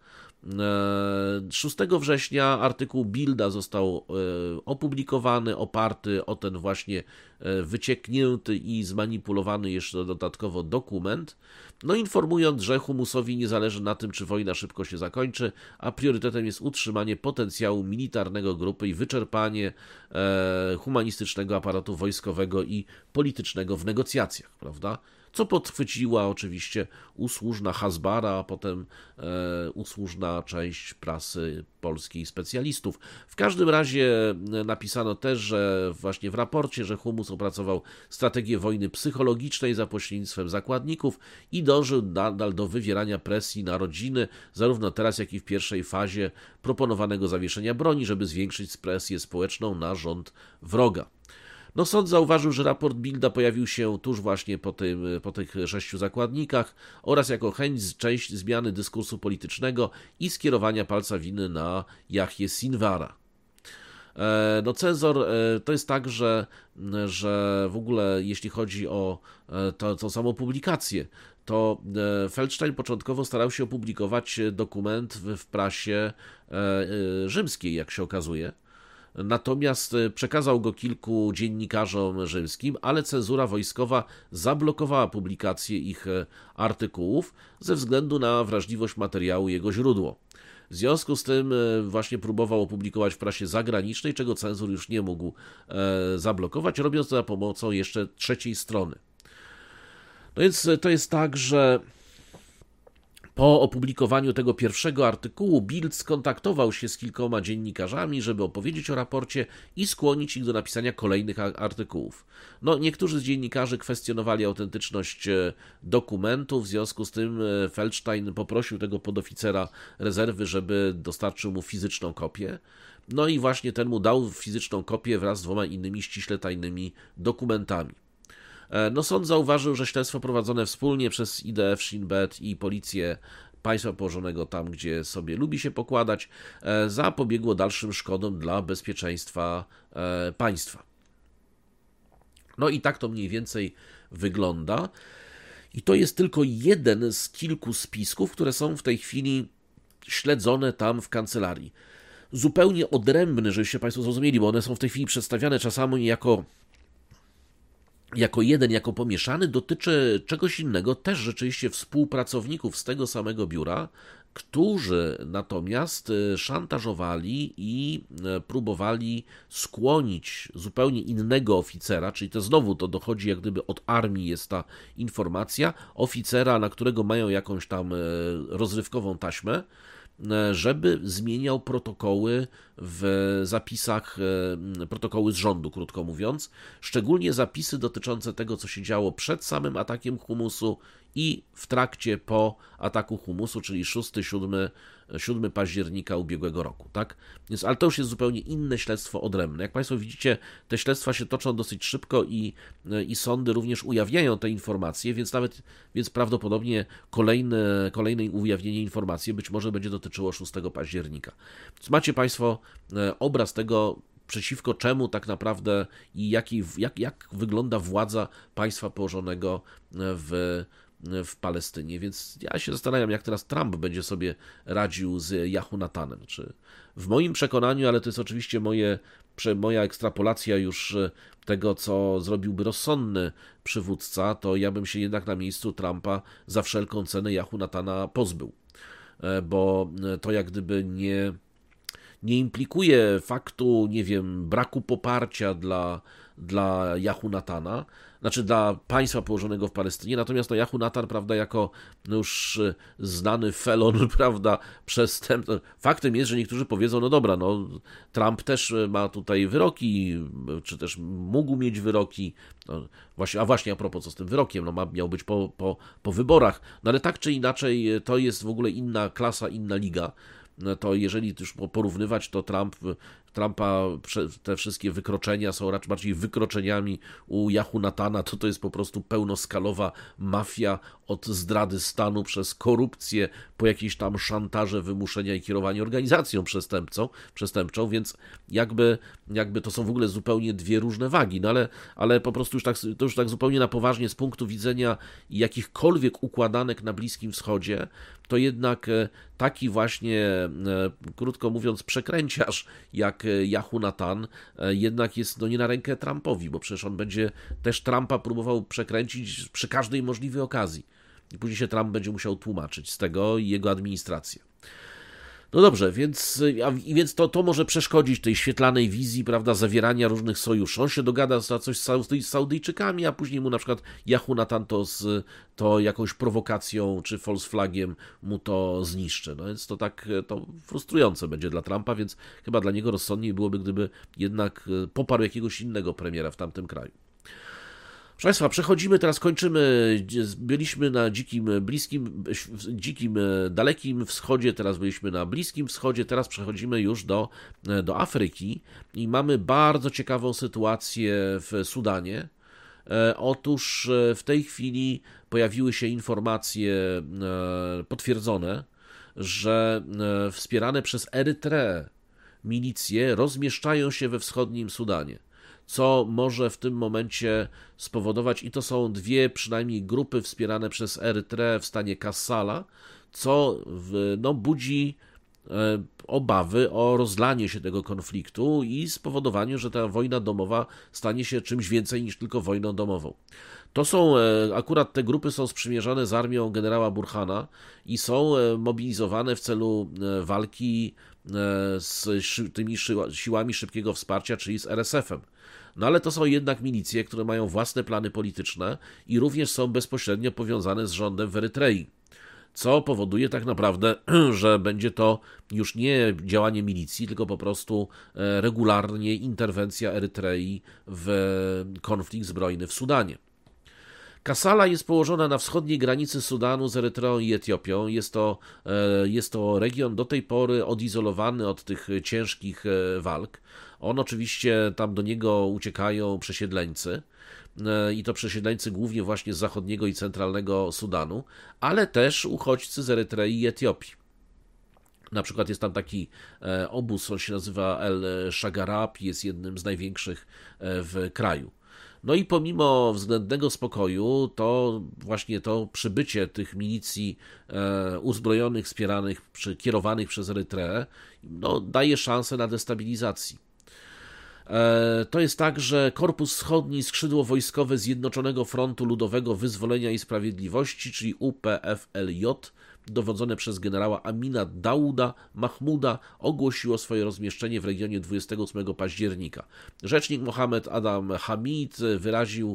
szóstego września artykuł Bilda został opublikowany, oparty o ten właśnie wycieknięty i zmanipulowany jeszcze dodatkowo dokument, no informując, że Humusowi nie zależy na tym, czy wojna szybko się zakończy, a priorytetem jest utrzymanie potencjału militarnego grupy i wyczerpanie humanistycznego aparatu wojskowego i politycznego w negocjacjach, prawda? Co podchwyciła oczywiście usłużna Hasbara, a potem e, usłużna część prasy polskiej specjalistów. W każdym razie napisano też, że właśnie w raporcie, że Humus opracował strategię wojny psychologicznej za pośrednictwem zakładników i dążył nadal do wywierania presji na rodziny, zarówno teraz, jak i w pierwszej fazie proponowanego zawieszenia broni, żeby zwiększyć presję społeczną na rząd wroga. No sąd zauważył, że raport Bilda pojawił się tuż właśnie po, tym, po tych sześciu zakładnikach oraz jako chęć część zmiany dyskursu politycznego i skierowania palca winy na Jahję Sinwara. No cenzor, to jest tak, że, że w ogóle jeśli chodzi o to, tą samą publikację, to Feldstein początkowo starał się opublikować dokument w, w prasie rzymskiej, jak się okazuje. Natomiast przekazał go kilku dziennikarzom rzymskim, ale cenzura wojskowa zablokowała publikację ich artykułów ze względu na wrażliwość materiału i jego źródło. W związku z tym właśnie próbował opublikować w prasie zagranicznej, czego cenzor już nie mógł zablokować, robiąc to za pomocą jeszcze trzeciej strony. No więc to jest tak, że po opublikowaniu tego pierwszego artykułu Bild skontaktował się z kilkoma dziennikarzami, żeby opowiedzieć o raporcie i skłonić ich do napisania kolejnych artykułów. No, niektórzy z dziennikarzy kwestionowali autentyczność dokumentu, w związku z tym Feldstein poprosił tego podoficera rezerwy, żeby dostarczył mu fizyczną kopię. No i właśnie ten mu dał fizyczną kopię wraz z dwoma innymi ściśle tajnymi dokumentami. No sąd zauważył, że śledztwo prowadzone wspólnie przez I D F, Shin Bet i policję państwa położonego tam, gdzie sobie lubi się pokładać, zapobiegło dalszym szkodom dla bezpieczeństwa państwa. No i tak to mniej więcej wygląda. I to jest tylko jeden z kilku spisków, które są w tej chwili śledzone tam w kancelarii. zupełnie odrębny, żebyście Państwo zrozumieli, bo one są w tej chwili przedstawiane czasami jako jako jeden, jako pomieszany, dotyczy czegoś innego, też rzeczywiście współpracowników z tego samego biura, którzy natomiast szantażowali i próbowali skłonić zupełnie innego oficera, czyli to znowu to dochodzi jak gdyby od armii jest ta informacja, oficera, na którego mają jakąś tam rozrywkową taśmę, żeby zmieniał protokoły w zapisach, protokoły z rządu, krótko mówiąc, szczególnie zapisy dotyczące tego, co się działo przed samym atakiem humusu i w trakcie po ataku humusu, czyli szóstego siódmego października ubiegłego roku, tak? Więc, ale to już jest zupełnie inne śledztwo odrębne. Jak Państwo widzicie, te śledztwa się toczą dosyć szybko i, i sądy również ujawniają te informacje, więc nawet, więc prawdopodobnie kolejne, kolejne ujawnienie informacji być może będzie dotyczyło szóstego października. Więc macie Państwo obraz tego, przeciwko czemu tak naprawdę i jaki, jak, jak wygląda władza państwa położonego w w Palestynie, więc ja się zastanawiam, jak teraz Trump będzie sobie radził z Jehonatanem. Czy w moim przekonaniu, ale to jest oczywiście moje, moja ekstrapolacja już tego, co zrobiłby rozsądny przywódca, to ja bym się jednak na miejscu Trumpa za wszelką cenę Jehonatana pozbył, bo to jak gdyby nie, nie implikuje faktu, nie wiem, braku poparcia dla, dla Jehonatana, znaczy dla państwa położonego w Palestynie, natomiast no Jehonatan, prawda, jako no już znany felon, prawda, przestępny. Faktem jest, że niektórzy powiedzą, no dobra, no Trump też ma tutaj wyroki, czy też mógł mieć wyroki, no właśnie, a właśnie a propos, co z tym wyrokiem, no ma, miał być po, po, po wyborach, no ale tak czy inaczej to jest w ogóle inna klasa, inna liga. To jeżeli już porównywać, to Trump, Trumpa te wszystkie wykroczenia są raczej bardziej wykroczeniami u Jehonatana, to to jest po prostu pełnoskalowa mafia od zdrady stanu przez korupcję po jakieś tam szantaże, wymuszenia i kierowanie organizacją przestępcą, przestępczą, więc jakby, jakby to są w ogóle zupełnie dwie różne wagi, no ale, ale po prostu już tak, to już tak zupełnie na poważnie z punktu widzenia jakichkolwiek układanek na Bliskim Wschodzie, to jednak taki właśnie, krótko mówiąc, przekręciarz jak Jehonatan jednak jest no nie na rękę Trumpowi, bo przecież on będzie też Trumpa próbował przekręcić przy każdej możliwej okazji. I później się Trump będzie musiał tłumaczyć z tego i jego administracja. No dobrze, więc, a, więc to, to może przeszkodzić tej świetlanej wizji, prawda, zawierania różnych sojuszy. On się dogada za coś z Saudyjczykami, a później mu na przykład Jehonatan to, z, to jakąś prowokacją czy false flagiem mu to zniszczy. No więc to tak to frustrujące będzie dla Trumpa, więc chyba dla niego rozsądniej byłoby, gdyby jednak poparł jakiegoś innego premiera w tamtym kraju. Proszę Państwa, przechodzimy, teraz kończymy, byliśmy na dzikim, bliskim, dzikim, dalekim wschodzie, teraz byliśmy na Bliskim Wschodzie, teraz przechodzimy już do, do Afryki i mamy bardzo ciekawą sytuację w Sudanie. Otóż w tej chwili pojawiły się informacje potwierdzone, że wspierane przez Erytreę milicje rozmieszczają się we wschodnim Sudanie, co może w tym momencie spowodować, i to są dwie przynajmniej grupy wspierane przez Erytreę w stanie Kassala, co w, no, budzi e, obawy o rozlanie się tego konfliktu i spowodowanie, że ta wojna domowa stanie się czymś więcej niż tylko wojną domową. To są, e, akurat te grupy są sprzymierzone z armią generała Burhana i są e, mobilizowane w celu e, walki e, z szy, tymi szy, siłami szybkiego wsparcia, czyli z R S F-em. No ale to są jednak milicje, które mają własne plany polityczne i również są bezpośrednio powiązane z rządem w Erytrei, co powoduje tak naprawdę, że będzie to już nie działanie milicji, tylko po prostu regularnie interwencja Erytrei w konflikt zbrojny w Sudanie. Kassala jest położona na wschodniej granicy Sudanu z Erytreą i Etiopią. Jest to, jest to region do tej pory odizolowany od tych ciężkich walk. On oczywiście, tam do niego uciekają przesiedleńcy i to przesiedleńcy głównie właśnie z zachodniego i centralnego Sudanu, ale też uchodźcy z Erytrei i Etiopii. Na przykład jest tam taki obóz, on się nazywa El Shagarab, jest jednym z największych w kraju. No i pomimo względnego spokoju, to właśnie to przybycie tych milicji e, uzbrojonych, wspieranych, czy kierowanych przez Erytreę, no, daje szansę na destabilizację. E, to jest tak, że Korpus Wschodni, skrzydło wojskowe Zjednoczonego Frontu Ludowego Wyzwolenia i Sprawiedliwości, czyli U P F L J, dowodzone przez generała Amina Dauda Mahmuda, ogłosiło swoje rozmieszczenie w regionie dwudziestego ósmego października. Rzecznik Mohamed Adam Hamid wyraził,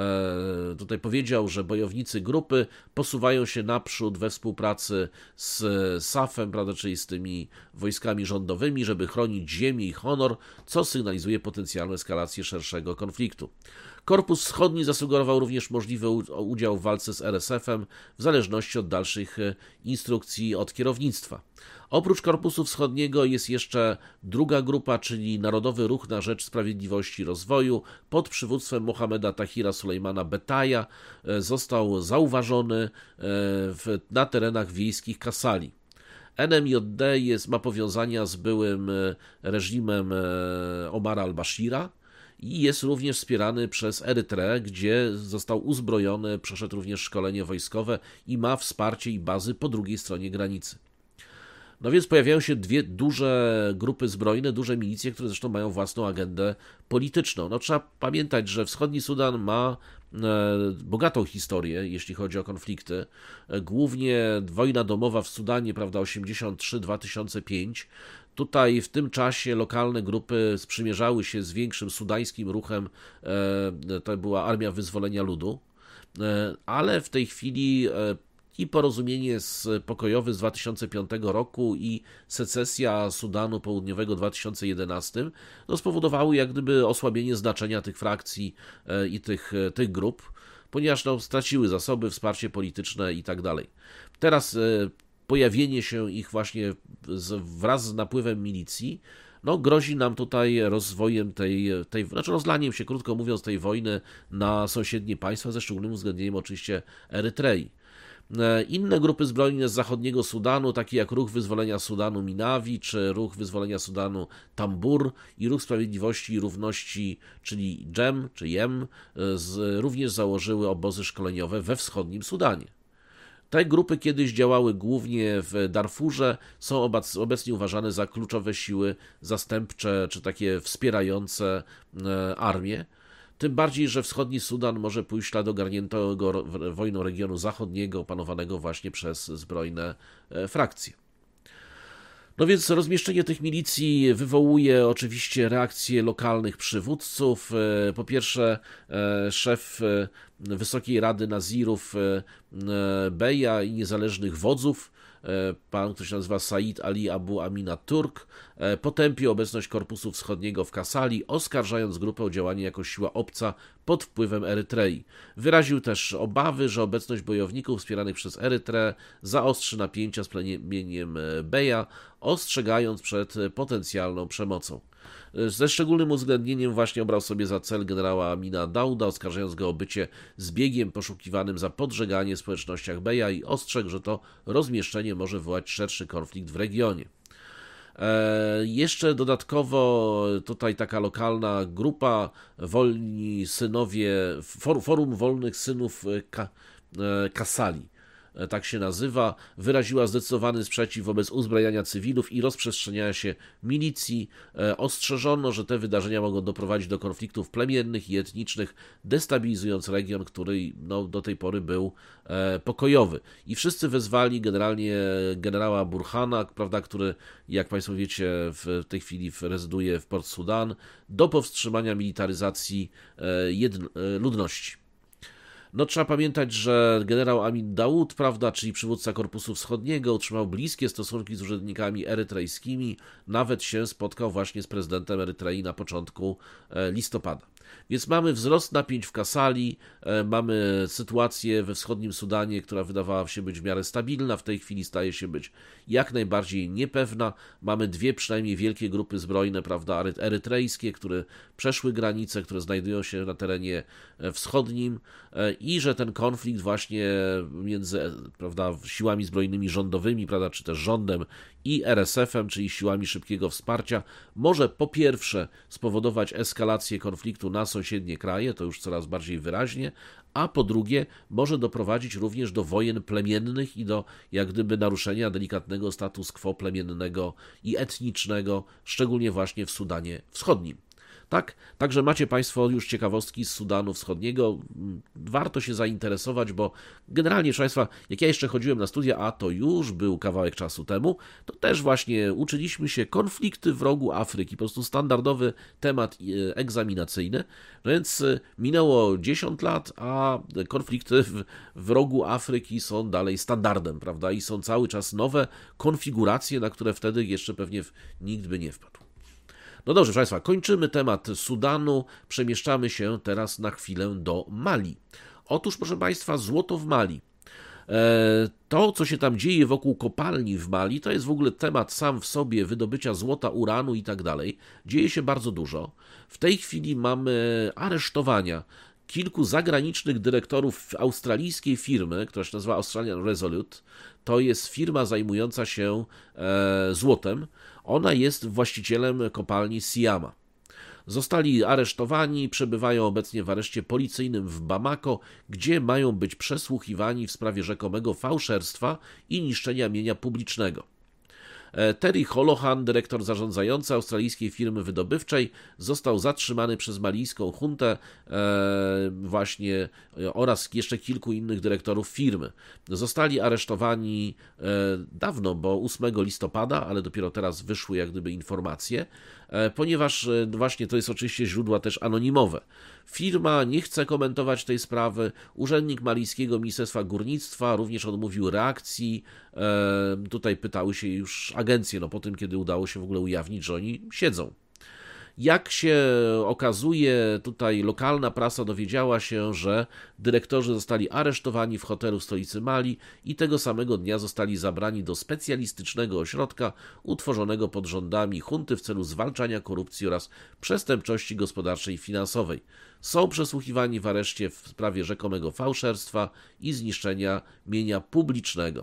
e, tutaj powiedział, że bojownicy grupy posuwają się naprzód we współpracy z SAF-em, prawda, czyli z tymi wojskami rządowymi, żeby chronić ziemię i honor, co sygnalizuje potencjalną eskalację szerszego konfliktu. Korpus Wschodni zasugerował również możliwy udział w walce z R S F-em w zależności od dalszych instrukcji od kierownictwa. Oprócz Korpusu Wschodniego jest jeszcze druga grupa, czyli Narodowy Ruch na Rzecz Sprawiedliwości i Rozwoju pod przywództwem Mohameda Tahira Sulejmana Betaja. Został zauważony w, na terenach wiejskich Kasali. N M J D jest, ma powiązania z byłym reżimem Omara al-Bashira i jest również wspierany przez Erytreę, gdzie został uzbrojony, przeszedł również szkolenie wojskowe i ma wsparcie i bazy po drugiej stronie granicy. No więc pojawiają się dwie duże grupy zbrojne, duże milicje, które zresztą mają własną agendę polityczną. No trzeba pamiętać, że wschodni Sudan ma bogatą historię, jeśli chodzi o konflikty. Głównie wojna domowa w Sudanie, prawda, osiemdziesiąt trzy do dwa tysiące piątego. Tutaj w tym czasie lokalne grupy sprzymierzały się z większym sudańskim ruchem, to była Armia Wyzwolenia Ludu, ale w tej chwili i porozumienie pokojowe z dwa tysiące piątego roku i secesja Sudanu Południowego w dwa tysiące jedenastym no, spowodowały jak gdyby osłabienie znaczenia tych frakcji i tych, tych grup, ponieważ no, straciły zasoby, wsparcie polityczne i tak dalej. Teraz pojawienie się ich właśnie wraz z napływem milicji no, grozi nam tutaj rozwojem tej, tej, znaczy rozlaniem się, krótko mówiąc, tej wojny na sąsiednie państwa, ze szczególnym uwzględnieniem oczywiście Erytrei. Inne grupy zbrojne z zachodniego Sudanu, takie jak Ruch Wyzwolenia Sudanu Minawi, czy Ruch Wyzwolenia Sudanu Tambur i Ruch Sprawiedliwości i Równości, czyli Dżem, czy Jem, z, również założyły obozy szkoleniowe we wschodnim Sudanie. Te grupy kiedyś działały głównie w Darfurze, są obecnie uważane za kluczowe siły zastępcze, czy takie wspierające armię. Tym bardziej, że wschodni Sudan może pójść ślad ogarniętego wojną regionu zachodniego, opanowanego właśnie przez zbrojne frakcje. No więc rozmieszczenie tych milicji wywołuje oczywiście reakcje lokalnych przywódców. Po pierwsze, szef Wysokiej Rady Nazirów Beja i niezależnych wodzów, pan, który się nazywa Said Ali Abu Amina Turk, potępił obecność Korpusu Wschodniego w Kasali, oskarżając grupę o działanie jako siła obca pod wpływem Erytrei. Wyraził też obawy, że obecność bojowników wspieranych przez Erytreę zaostrzy napięcia z plemieniem Beja, ostrzegając przed potencjalną przemocą. Ze szczególnym uwzględnieniem właśnie obrał sobie za cel generała Amina Dauda, oskarżając go o bycie zbiegiem poszukiwanym za podżeganie w społecznościach Beja i ostrzegł, że to rozmieszczenie może wywołać szerszy konflikt w regionie. E, jeszcze dodatkowo tutaj taka lokalna grupa Wolni Synowie, for, Forum Wolnych Synów Ka, e, Kasali, tak się nazywa, wyraziła zdecydowany sprzeciw wobec uzbrajania cywilów i rozprzestrzeniania się milicji. Ostrzeżono, że te wydarzenia mogą doprowadzić do konfliktów plemiennych i etnicznych, destabilizując region, który no, do tej pory był e, pokojowy. I wszyscy wezwali generalnie generała Burhana, prawda, który, jak Państwo wiecie, w tej chwili rezyduje w Port Sudan, do powstrzymania militaryzacji e, jedn- e, ludności. No trzeba pamiętać, że generał Amin Daud, prawda, czyli przywódca Korpusu Wschodniego, utrzymał bliskie stosunki z urzędnikami erytrejskimi, nawet się spotkał właśnie z prezydentem Erytrei na początku listopada. Więc mamy wzrost napięć w Kasali, mamy sytuację we wschodnim Sudanie, która wydawała się być w miarę stabilna, w tej chwili staje się być jak najbardziej niepewna. Mamy dwie przynajmniej wielkie grupy zbrojne, prawda, erytrejskie, które przeszły granice, które znajdują się na terenie wschodnim i że ten konflikt właśnie między, prawda, siłami zbrojnymi rządowymi, prawda, czy też rządem i R S F-em, czyli siłami szybkiego wsparcia, może po pierwsze spowodować eskalację konfliktu na na sąsiednie kraje, to już coraz bardziej wyraźnie, a po drugie może doprowadzić również do wojen plemiennych i do jak gdyby naruszenia delikatnego status quo plemiennego i etnicznego, szczególnie właśnie w Sudanie Wschodnim. Tak, także macie Państwo już ciekawostki z Sudanu Wschodniego. Warto się zainteresować, bo generalnie, proszę Państwa, jak ja jeszcze chodziłem na studia, a to już był kawałek czasu temu, to też właśnie uczyliśmy się konflikty w rogu Afryki, po prostu standardowy temat egzaminacyjny. No więc minęło dziesięć lat, a konflikty w, w rogu Afryki są dalej standardem, prawda? I są cały czas nowe konfiguracje, na które wtedy jeszcze pewnie nikt by nie wpadł. No dobrze, proszę Państwa, kończymy temat Sudanu, przemieszczamy się teraz na chwilę do Mali. Otóż, proszę Państwa, złoto w Mali. To, co się tam dzieje wokół kopalni w Mali, to jest w ogóle temat sam w sobie wydobycia złota, uranu i tak dalej. Dzieje się bardzo dużo. W tej chwili mamy aresztowania kilku zagranicznych dyrektorów australijskiej firmy, która się nazywa Australian Resolute. To jest firma zajmująca się e, złotem. Ona jest właścicielem kopalni Syama. Zostali aresztowani, przebywają obecnie w areszcie policyjnym w Bamako, gdzie mają być przesłuchiwani w sprawie rzekomego fałszerstwa i niszczenia mienia publicznego. Terry Holohan, dyrektor zarządzający australijskiej firmy wydobywczej, został zatrzymany przez malijską juntę e, właśnie oraz jeszcze kilku innych dyrektorów firmy. Zostali aresztowani e, dawno, bo ósmego listopada, ale dopiero teraz wyszły jak gdyby informacje, e, ponieważ e, właśnie to jest oczywiście źródła też anonimowe. Firma nie chce komentować tej sprawy. Urzędnik malijskiego Ministerstwa Górnictwa również odmówił reakcji. E, tutaj pytały się już agencje, no po tym, kiedy udało się w ogóle ujawnić, że oni siedzą. Jak się okazuje, tutaj lokalna prasa dowiedziała się, że dyrektorzy zostali aresztowani w hotelu w stolicy Mali i tego samego dnia zostali zabrani do specjalistycznego ośrodka utworzonego pod rządami junty w celu zwalczania korupcji oraz przestępczości gospodarczej i finansowej. Są przesłuchiwani w areszcie w sprawie rzekomego fałszerstwa i zniszczenia mienia publicznego.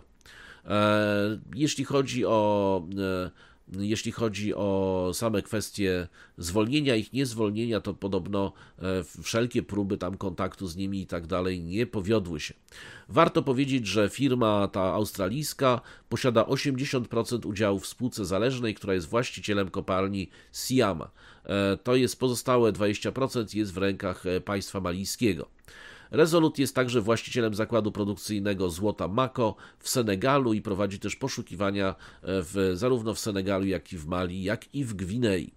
Jeśli chodzi o Jeśli chodzi o same kwestie zwolnienia, ich niezwolnienia, to podobno wszelkie próby tam kontaktu z nimi i tak dalej nie powiodły się. Warto powiedzieć, że firma ta australijska posiada osiemdziesiąt procent udziałów w spółce zależnej, która jest właścicielem kopalni Syama. To jest pozostałe dwadzieścia procent jest w rękach państwa malijskiego. Resolute jest także właścicielem zakładu produkcyjnego złota Mako w Senegalu i prowadzi też poszukiwania w, zarówno w Senegalu, jak i w Mali, jak i w Gwinei.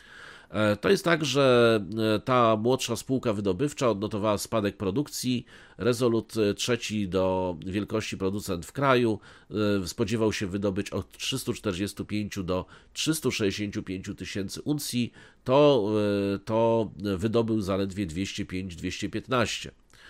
To jest tak, że ta młodsza spółka wydobywcza odnotowała spadek produkcji. Resolute, trzeci do wielkości producent w kraju, spodziewał się wydobyć od trzystu czterdziestu pięciu do trzystu sześćdziesięciu pięciu tysięcy uncji, to, to wydobył zaledwie dwieście pięć do dwustu piętnastu.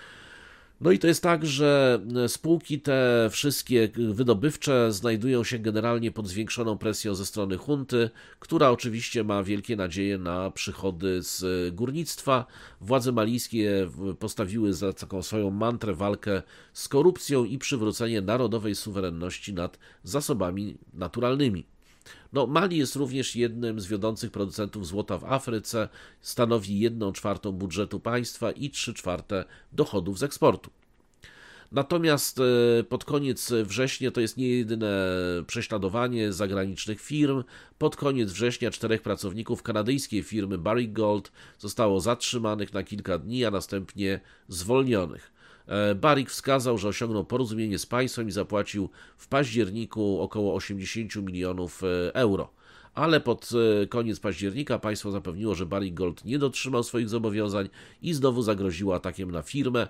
No i to jest tak, że spółki te wszystkie wydobywcze znajdują się generalnie pod zwiększoną presją ze strony junty, która oczywiście ma wielkie nadzieje na przychody z górnictwa. Władze malijskie postawiły za taką swoją mantrę walkę z korupcją i przywrócenie narodowej suwerenności nad zasobami naturalnymi. No, Mali jest również jednym z wiodących producentów złota w Afryce, stanowi jedną czwartą budżetu państwa i trzy czwarte dochodów z eksportu. Natomiast pod koniec września to jest nie jedyne prześladowanie zagranicznych firm. Pod koniec września czterech pracowników kanadyjskiej firmy Barrick Gold zostało zatrzymanych na kilka dni, a następnie zwolnionych. Barrick wskazał, że osiągnął porozumienie z państwem i zapłacił w październiku około osiemdziesiąt milionów euro. Ale pod koniec października państwo zapewniło, że Barrick Gold nie dotrzymał swoich zobowiązań i znowu zagroziło atakiem na firmę,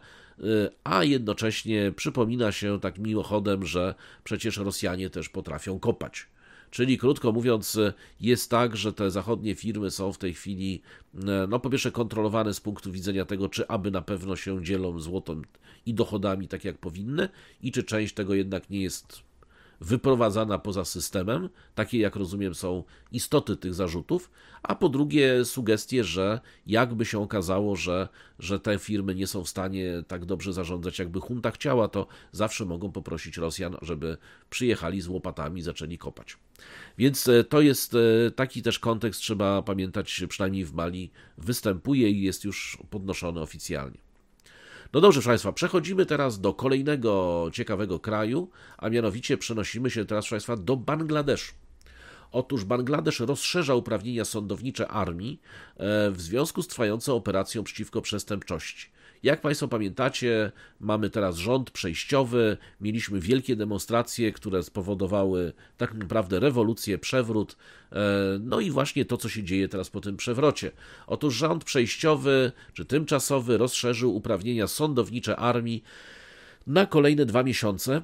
a jednocześnie przypomina się tak mimochodem, że przecież Rosjanie też potrafią kopać. Czyli krótko mówiąc, jest tak, że te zachodnie firmy są w tej chwili, no po pierwsze kontrolowane z punktu widzenia tego, czy aby na pewno się dzielą złotem i dochodami tak jak powinny i czy część tego jednak nie jest wyprowadzana poza systemem, takie jak rozumiem są istoty tych zarzutów, a po drugie sugestie, że jakby się okazało, że, że te firmy nie są w stanie tak dobrze zarządzać, jakby junta chciała, to zawsze mogą poprosić Rosjan, żeby przyjechali z łopatami i zaczęli kopać. Więc to jest taki też kontekst, trzeba pamiętać, przynajmniej w Mali występuje i jest już podnoszony oficjalnie. No dobrze, proszę Państwa, przechodzimy teraz do kolejnego ciekawego kraju, a mianowicie przenosimy się teraz, proszę Państwa, do Bangladeszu. Otóż Bangladesz rozszerza uprawnienia sądownicze armii w związku z trwającą operacją przeciwko przestępczości. Jak Państwo pamiętacie, mamy teraz rząd przejściowy, mieliśmy wielkie demonstracje, które spowodowały tak naprawdę rewolucję, przewrót, no i właśnie to, co się dzieje teraz po tym przewrocie. Otóż rząd przejściowy, czy tymczasowy, rozszerzył uprawnienia sądownicze armii na kolejne dwa miesiące,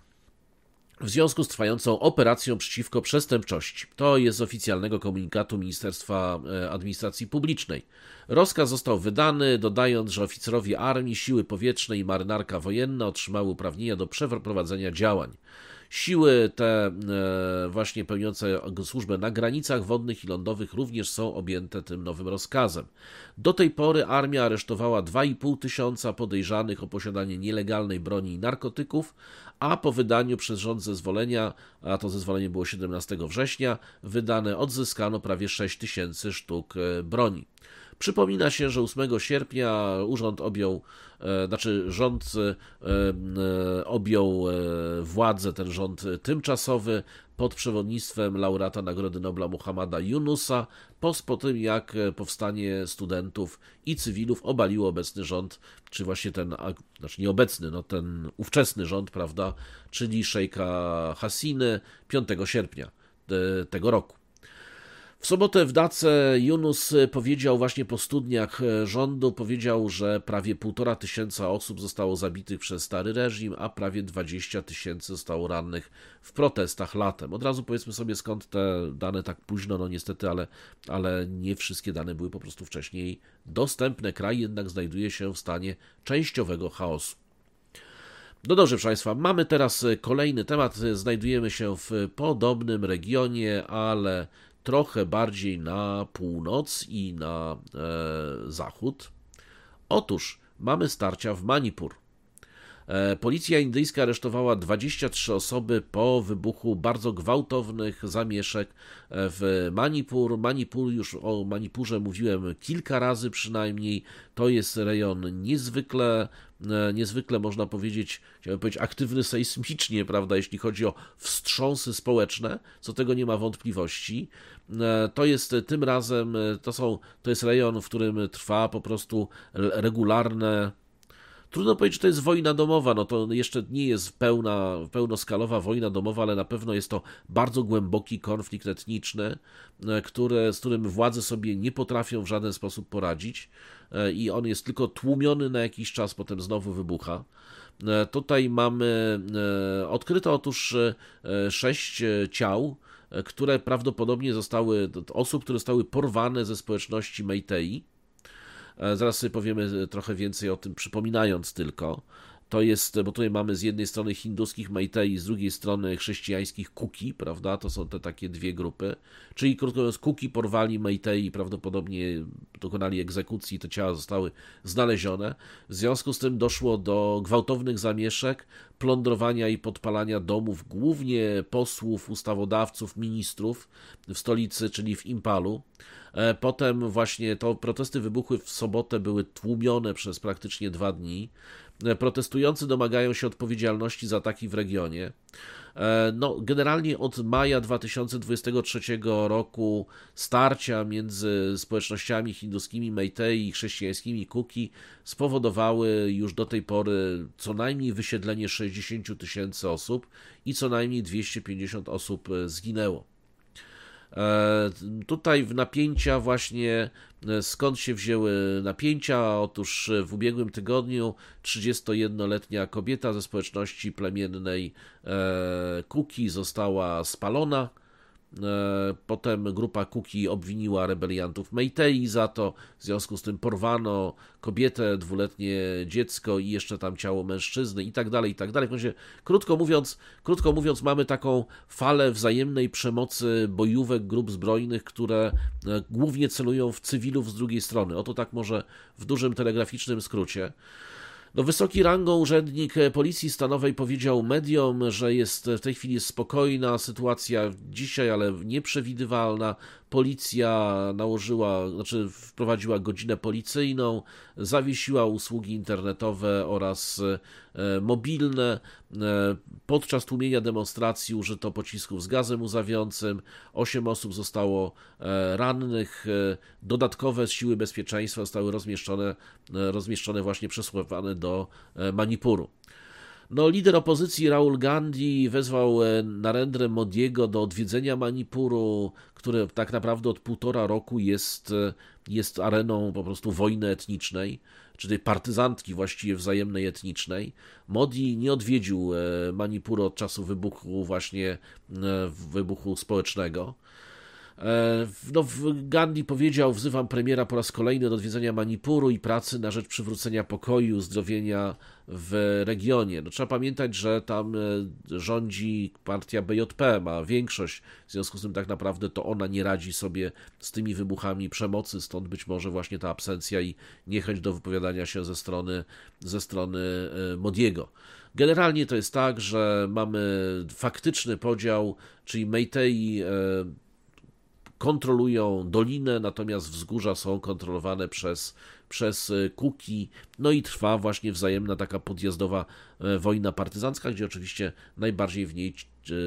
w związku z trwającą operacją przeciwko przestępczości. To jest z oficjalnego komunikatu Ministerstwa Administracji Publicznej. Rozkaz został wydany, dodając, że oficerowie armii, siły powietrzne i marynarka wojenna otrzymały uprawnienia do przeprowadzenia działań. Siły te właśnie pełniące służbę na granicach wodnych i lądowych również są objęte tym nowym rozkazem. Do tej pory armia aresztowała dwa i pół tysiąca podejrzanych o posiadanie nielegalnej broni i narkotyków, a po wydaniu przez rząd zezwolenia, a to zezwolenie było siedemnastego września, wydane odzyskano prawie sześć tysięcy sztuk broni. Przypomina się, że ósmego sierpnia urząd objął, e, znaczy rząd e, objął e, władzę, ten rząd tymczasowy pod przewodnictwem laureata Nagrody Nobla Muhammada Yunusa, po, po tym jak powstanie studentów i cywilów obaliło obecny rząd, czy właśnie ten, znaczy nieobecny, no ten ówczesny rząd, prawda, czyli szejka Hasiny piątego sierpnia tego roku. W sobotę w Dace Yunus powiedział właśnie po studniach rządu, powiedział, że prawie półtora tysiąca osób zostało zabitych przez stary reżim, a prawie dwadzieścia tysięcy zostało rannych w protestach latem. Od razu powiedzmy sobie, skąd te dane tak późno, no niestety, ale, ale nie wszystkie dane były po prostu wcześniej dostępne. Kraj jednak znajduje się w stanie częściowego chaosu. No dobrze, proszę Państwa, mamy teraz kolejny temat. Znajdujemy się w podobnym regionie, ale trochę bardziej na północ i na e, zachód. Otóż mamy starcia w Manipur. E, policja indyjska aresztowała dwadzieścia trzy osoby po wybuchu bardzo gwałtownych zamieszek w Manipur. Manipur, już o Manipurze mówiłem kilka razy przynajmniej. To jest rejon niezwykle, niezwykle można powiedzieć, chciałbym powiedzieć, aktywny sejsmicznie, prawda, jeśli chodzi o wstrząsy społeczne, co tego nie ma wątpliwości. To jest tym razem, to są, to jest rejon, w którym trwa po prostu regularne, trudno powiedzieć, że to jest wojna domowa, no to jeszcze nie jest pełna, pełnoskalowa wojna domowa, ale na pewno jest to bardzo głęboki konflikt etniczny, który, z którym władze sobie nie potrafią w żaden sposób poradzić i on jest tylko tłumiony na jakiś czas, potem znowu wybucha. Tutaj mamy, odkryto otóż sześć ciał, które prawdopodobnie zostały, osób, które zostały porwane ze społeczności Meitei. Zaraz sobie powiemy trochę więcej o tym, przypominając tylko. To jest, bo tutaj mamy z jednej strony hinduskich Meitei, z drugiej strony chrześcijańskich Kuki, prawda? To są te takie dwie grupy. Czyli krótko mówiąc, Kuki porwali Meitei, prawdopodobnie dokonali egzekucji, te ciała zostały znalezione. W związku z tym doszło do gwałtownych zamieszek, plądrowania i podpalania domów, głównie posłów, ustawodawców, ministrów w stolicy, czyli w Impalu. Potem właśnie to protesty wybuchły w sobotę, były tłumione przez praktycznie dwa dni. Protestujący domagają się odpowiedzialności za ataki w regionie. No, generalnie od maja dwa tysiące dwudziestego trzeciego roku starcia między społecznościami hinduskimi Meitei i chrześcijańskimi Kuki spowodowały już do tej pory co najmniej wysiedlenie sześćdziesięciu tysięcy osób i co najmniej dwieście pięćdziesiąt osób zginęło. Tutaj w napięcia właśnie, skąd się wzięły napięcia? Otóż w ubiegłym tygodniu trzydziestojednoletnia kobieta ze społeczności plemiennej Kuki została spalona Potem grupa Kuki obwiniła rebeliantów Meitei za to, w związku z tym porwano kobietę, dwuletnie dziecko i jeszcze tam ciało mężczyzny i tak dalej, i tak dalej. Krótko mówiąc, krótko mówiąc, mamy taką falę wzajemnej przemocy bojówek grup zbrojnych, które głównie celują w cywilów z drugiej strony. Oto tak może w dużym telegraficznym skrócie. No, wysoki rangą urzędnik Policji Stanowej powiedział mediom, że jest w tej chwili jest spokojna sytuacja dzisiaj, ale nieprzewidywalna. Policja nałożyła, znaczy wprowadziła godzinę policyjną, zawiesiła usługi internetowe oraz mobilne. Podczas tłumienia demonstracji użyto pocisków z gazem łzawiącym. Osiem osób zostało rannych. Dodatkowe siły bezpieczeństwa zostały rozmieszczone, rozmieszczone właśnie przesławane do Manipuru. No, lider opozycji Rahul Gandhi wezwał Narendrę Modiego do odwiedzenia Manipuru, które tak naprawdę od półtora roku jest, jest areną po prostu wojny etnicznej, czy tej partyzantki właściwie wzajemnej etnicznej. Modi nie odwiedził Manipuru od czasu wybuchu właśnie wybuchu społecznego. No, Gandhi powiedział, wzywam premiera po raz kolejny do odwiedzenia Manipuru i pracy na rzecz przywrócenia pokoju, uzdrowienia w regionie. No, trzeba pamiętać, że tam rządzi partia B J P, ma większość, w związku z tym tak naprawdę to ona nie radzi sobie z tymi wybuchami przemocy, stąd być może właśnie ta absencja i niechęć do wypowiadania się ze strony, ze strony Modiego. Generalnie to jest tak, że mamy faktyczny podział, czyli Meitei kontrolują dolinę, natomiast wzgórza są kontrolowane przez, przez Kuki, no i trwa właśnie wzajemna taka podjazdowa wojna partyzancka, gdzie oczywiście najbardziej w niej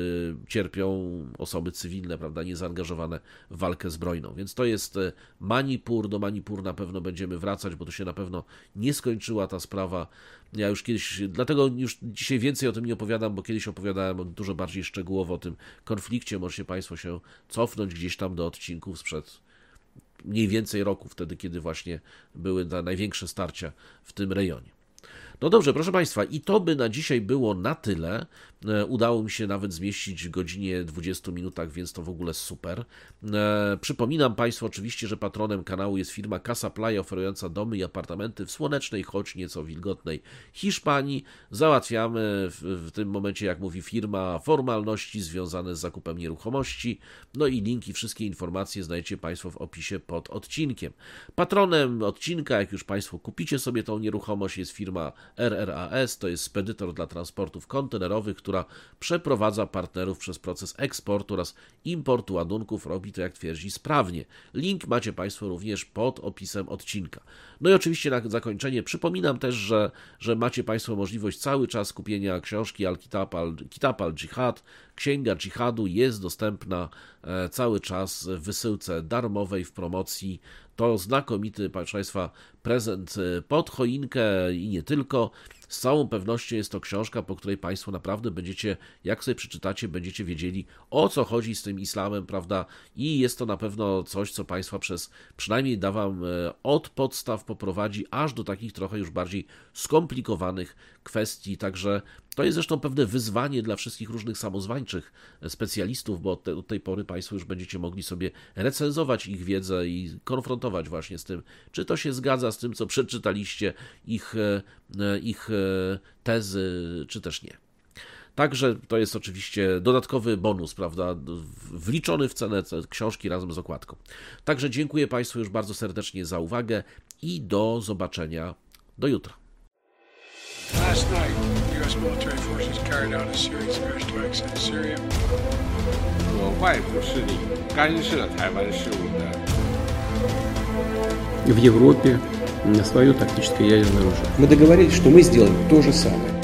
cierpią osoby cywilne, prawda, niezaangażowane w walkę zbrojną. Więc to jest Manipur, do Manipur na pewno będziemy wracać, bo to się na pewno nie skończyła ta sprawa. Ja już kiedyś, dlatego już dzisiaj więcej o tym nie opowiadam, bo kiedyś opowiadałem dużo bardziej szczegółowo o tym konflikcie. Możecie Państwo się cofnąć gdzieś tam do odcinków sprzed mniej więcej roku, wtedy kiedy właśnie były największe starcia w tym rejonie. No dobrze, proszę Państwa, i to by na dzisiaj było na tyle. Udało mi się nawet zmieścić w godzinie dwudziestu minutach, więc to w ogóle super. Przypominam Państwu oczywiście, że patronem kanału jest firma Casa Playa, oferująca domy i apartamenty w słonecznej, choć nieco wilgotnej Hiszpanii. Załatwiamy w, w tym momencie, jak mówi firma, formalności związane z zakupem nieruchomości. No i linki, wszystkie informacje znajdziecie Państwo w opisie pod odcinkiem. Patronem odcinka, jak już Państwo kupicie sobie tą nieruchomość, jest firma R R A S, to jest spedytor dla transportów kontenerowych, która przeprowadza partnerów przez proces eksportu oraz importu ładunków, robi to, jak twierdzi, sprawnie. Link macie Państwo również pod opisem odcinka. No i oczywiście na zakończenie przypominam też, że, że macie Państwo możliwość cały czas kupienia książki Al-Kitab Al-Kitab Al-Jihad. Księga dżihadu jest dostępna cały czas w wysyłce darmowej, w promocji. To znakomity, proszę Państwa, prezent pod choinkę i nie tylko. Z całą pewnością jest to książka, po której Państwo naprawdę będziecie, jak sobie przeczytacie, będziecie wiedzieli, o co chodzi z tym islamem, prawda? I jest to na pewno coś, co Państwa przez, przynajmniej da Wam od podstaw poprowadzi, aż do takich trochę już bardziej skomplikowanych kwestii. Także to jest zresztą pewne wyzwanie dla wszystkich różnych samozwańczych specjalistów, bo od, te, od tej pory Państwo już będziecie mogli sobie recenzować ich wiedzę i konfrontować właśnie z tym, czy to się zgadza z tym, co przeczytaliście, ich, ich tezy, czy też nie. Także to jest oczywiście dodatkowy bonus, prawda, wliczony w cenę książki razem z okładką. Także dziękuję Państwu już bardzo serdecznie za uwagę i do zobaczenia do jutra.
Last night, U S military forces carried out a series of airstrikes in Syria.
有外部势力干涉台湾事务的。
В Европе свое тактическое ядерное оружие.
Мы договорились, что мы сделаем то же самое.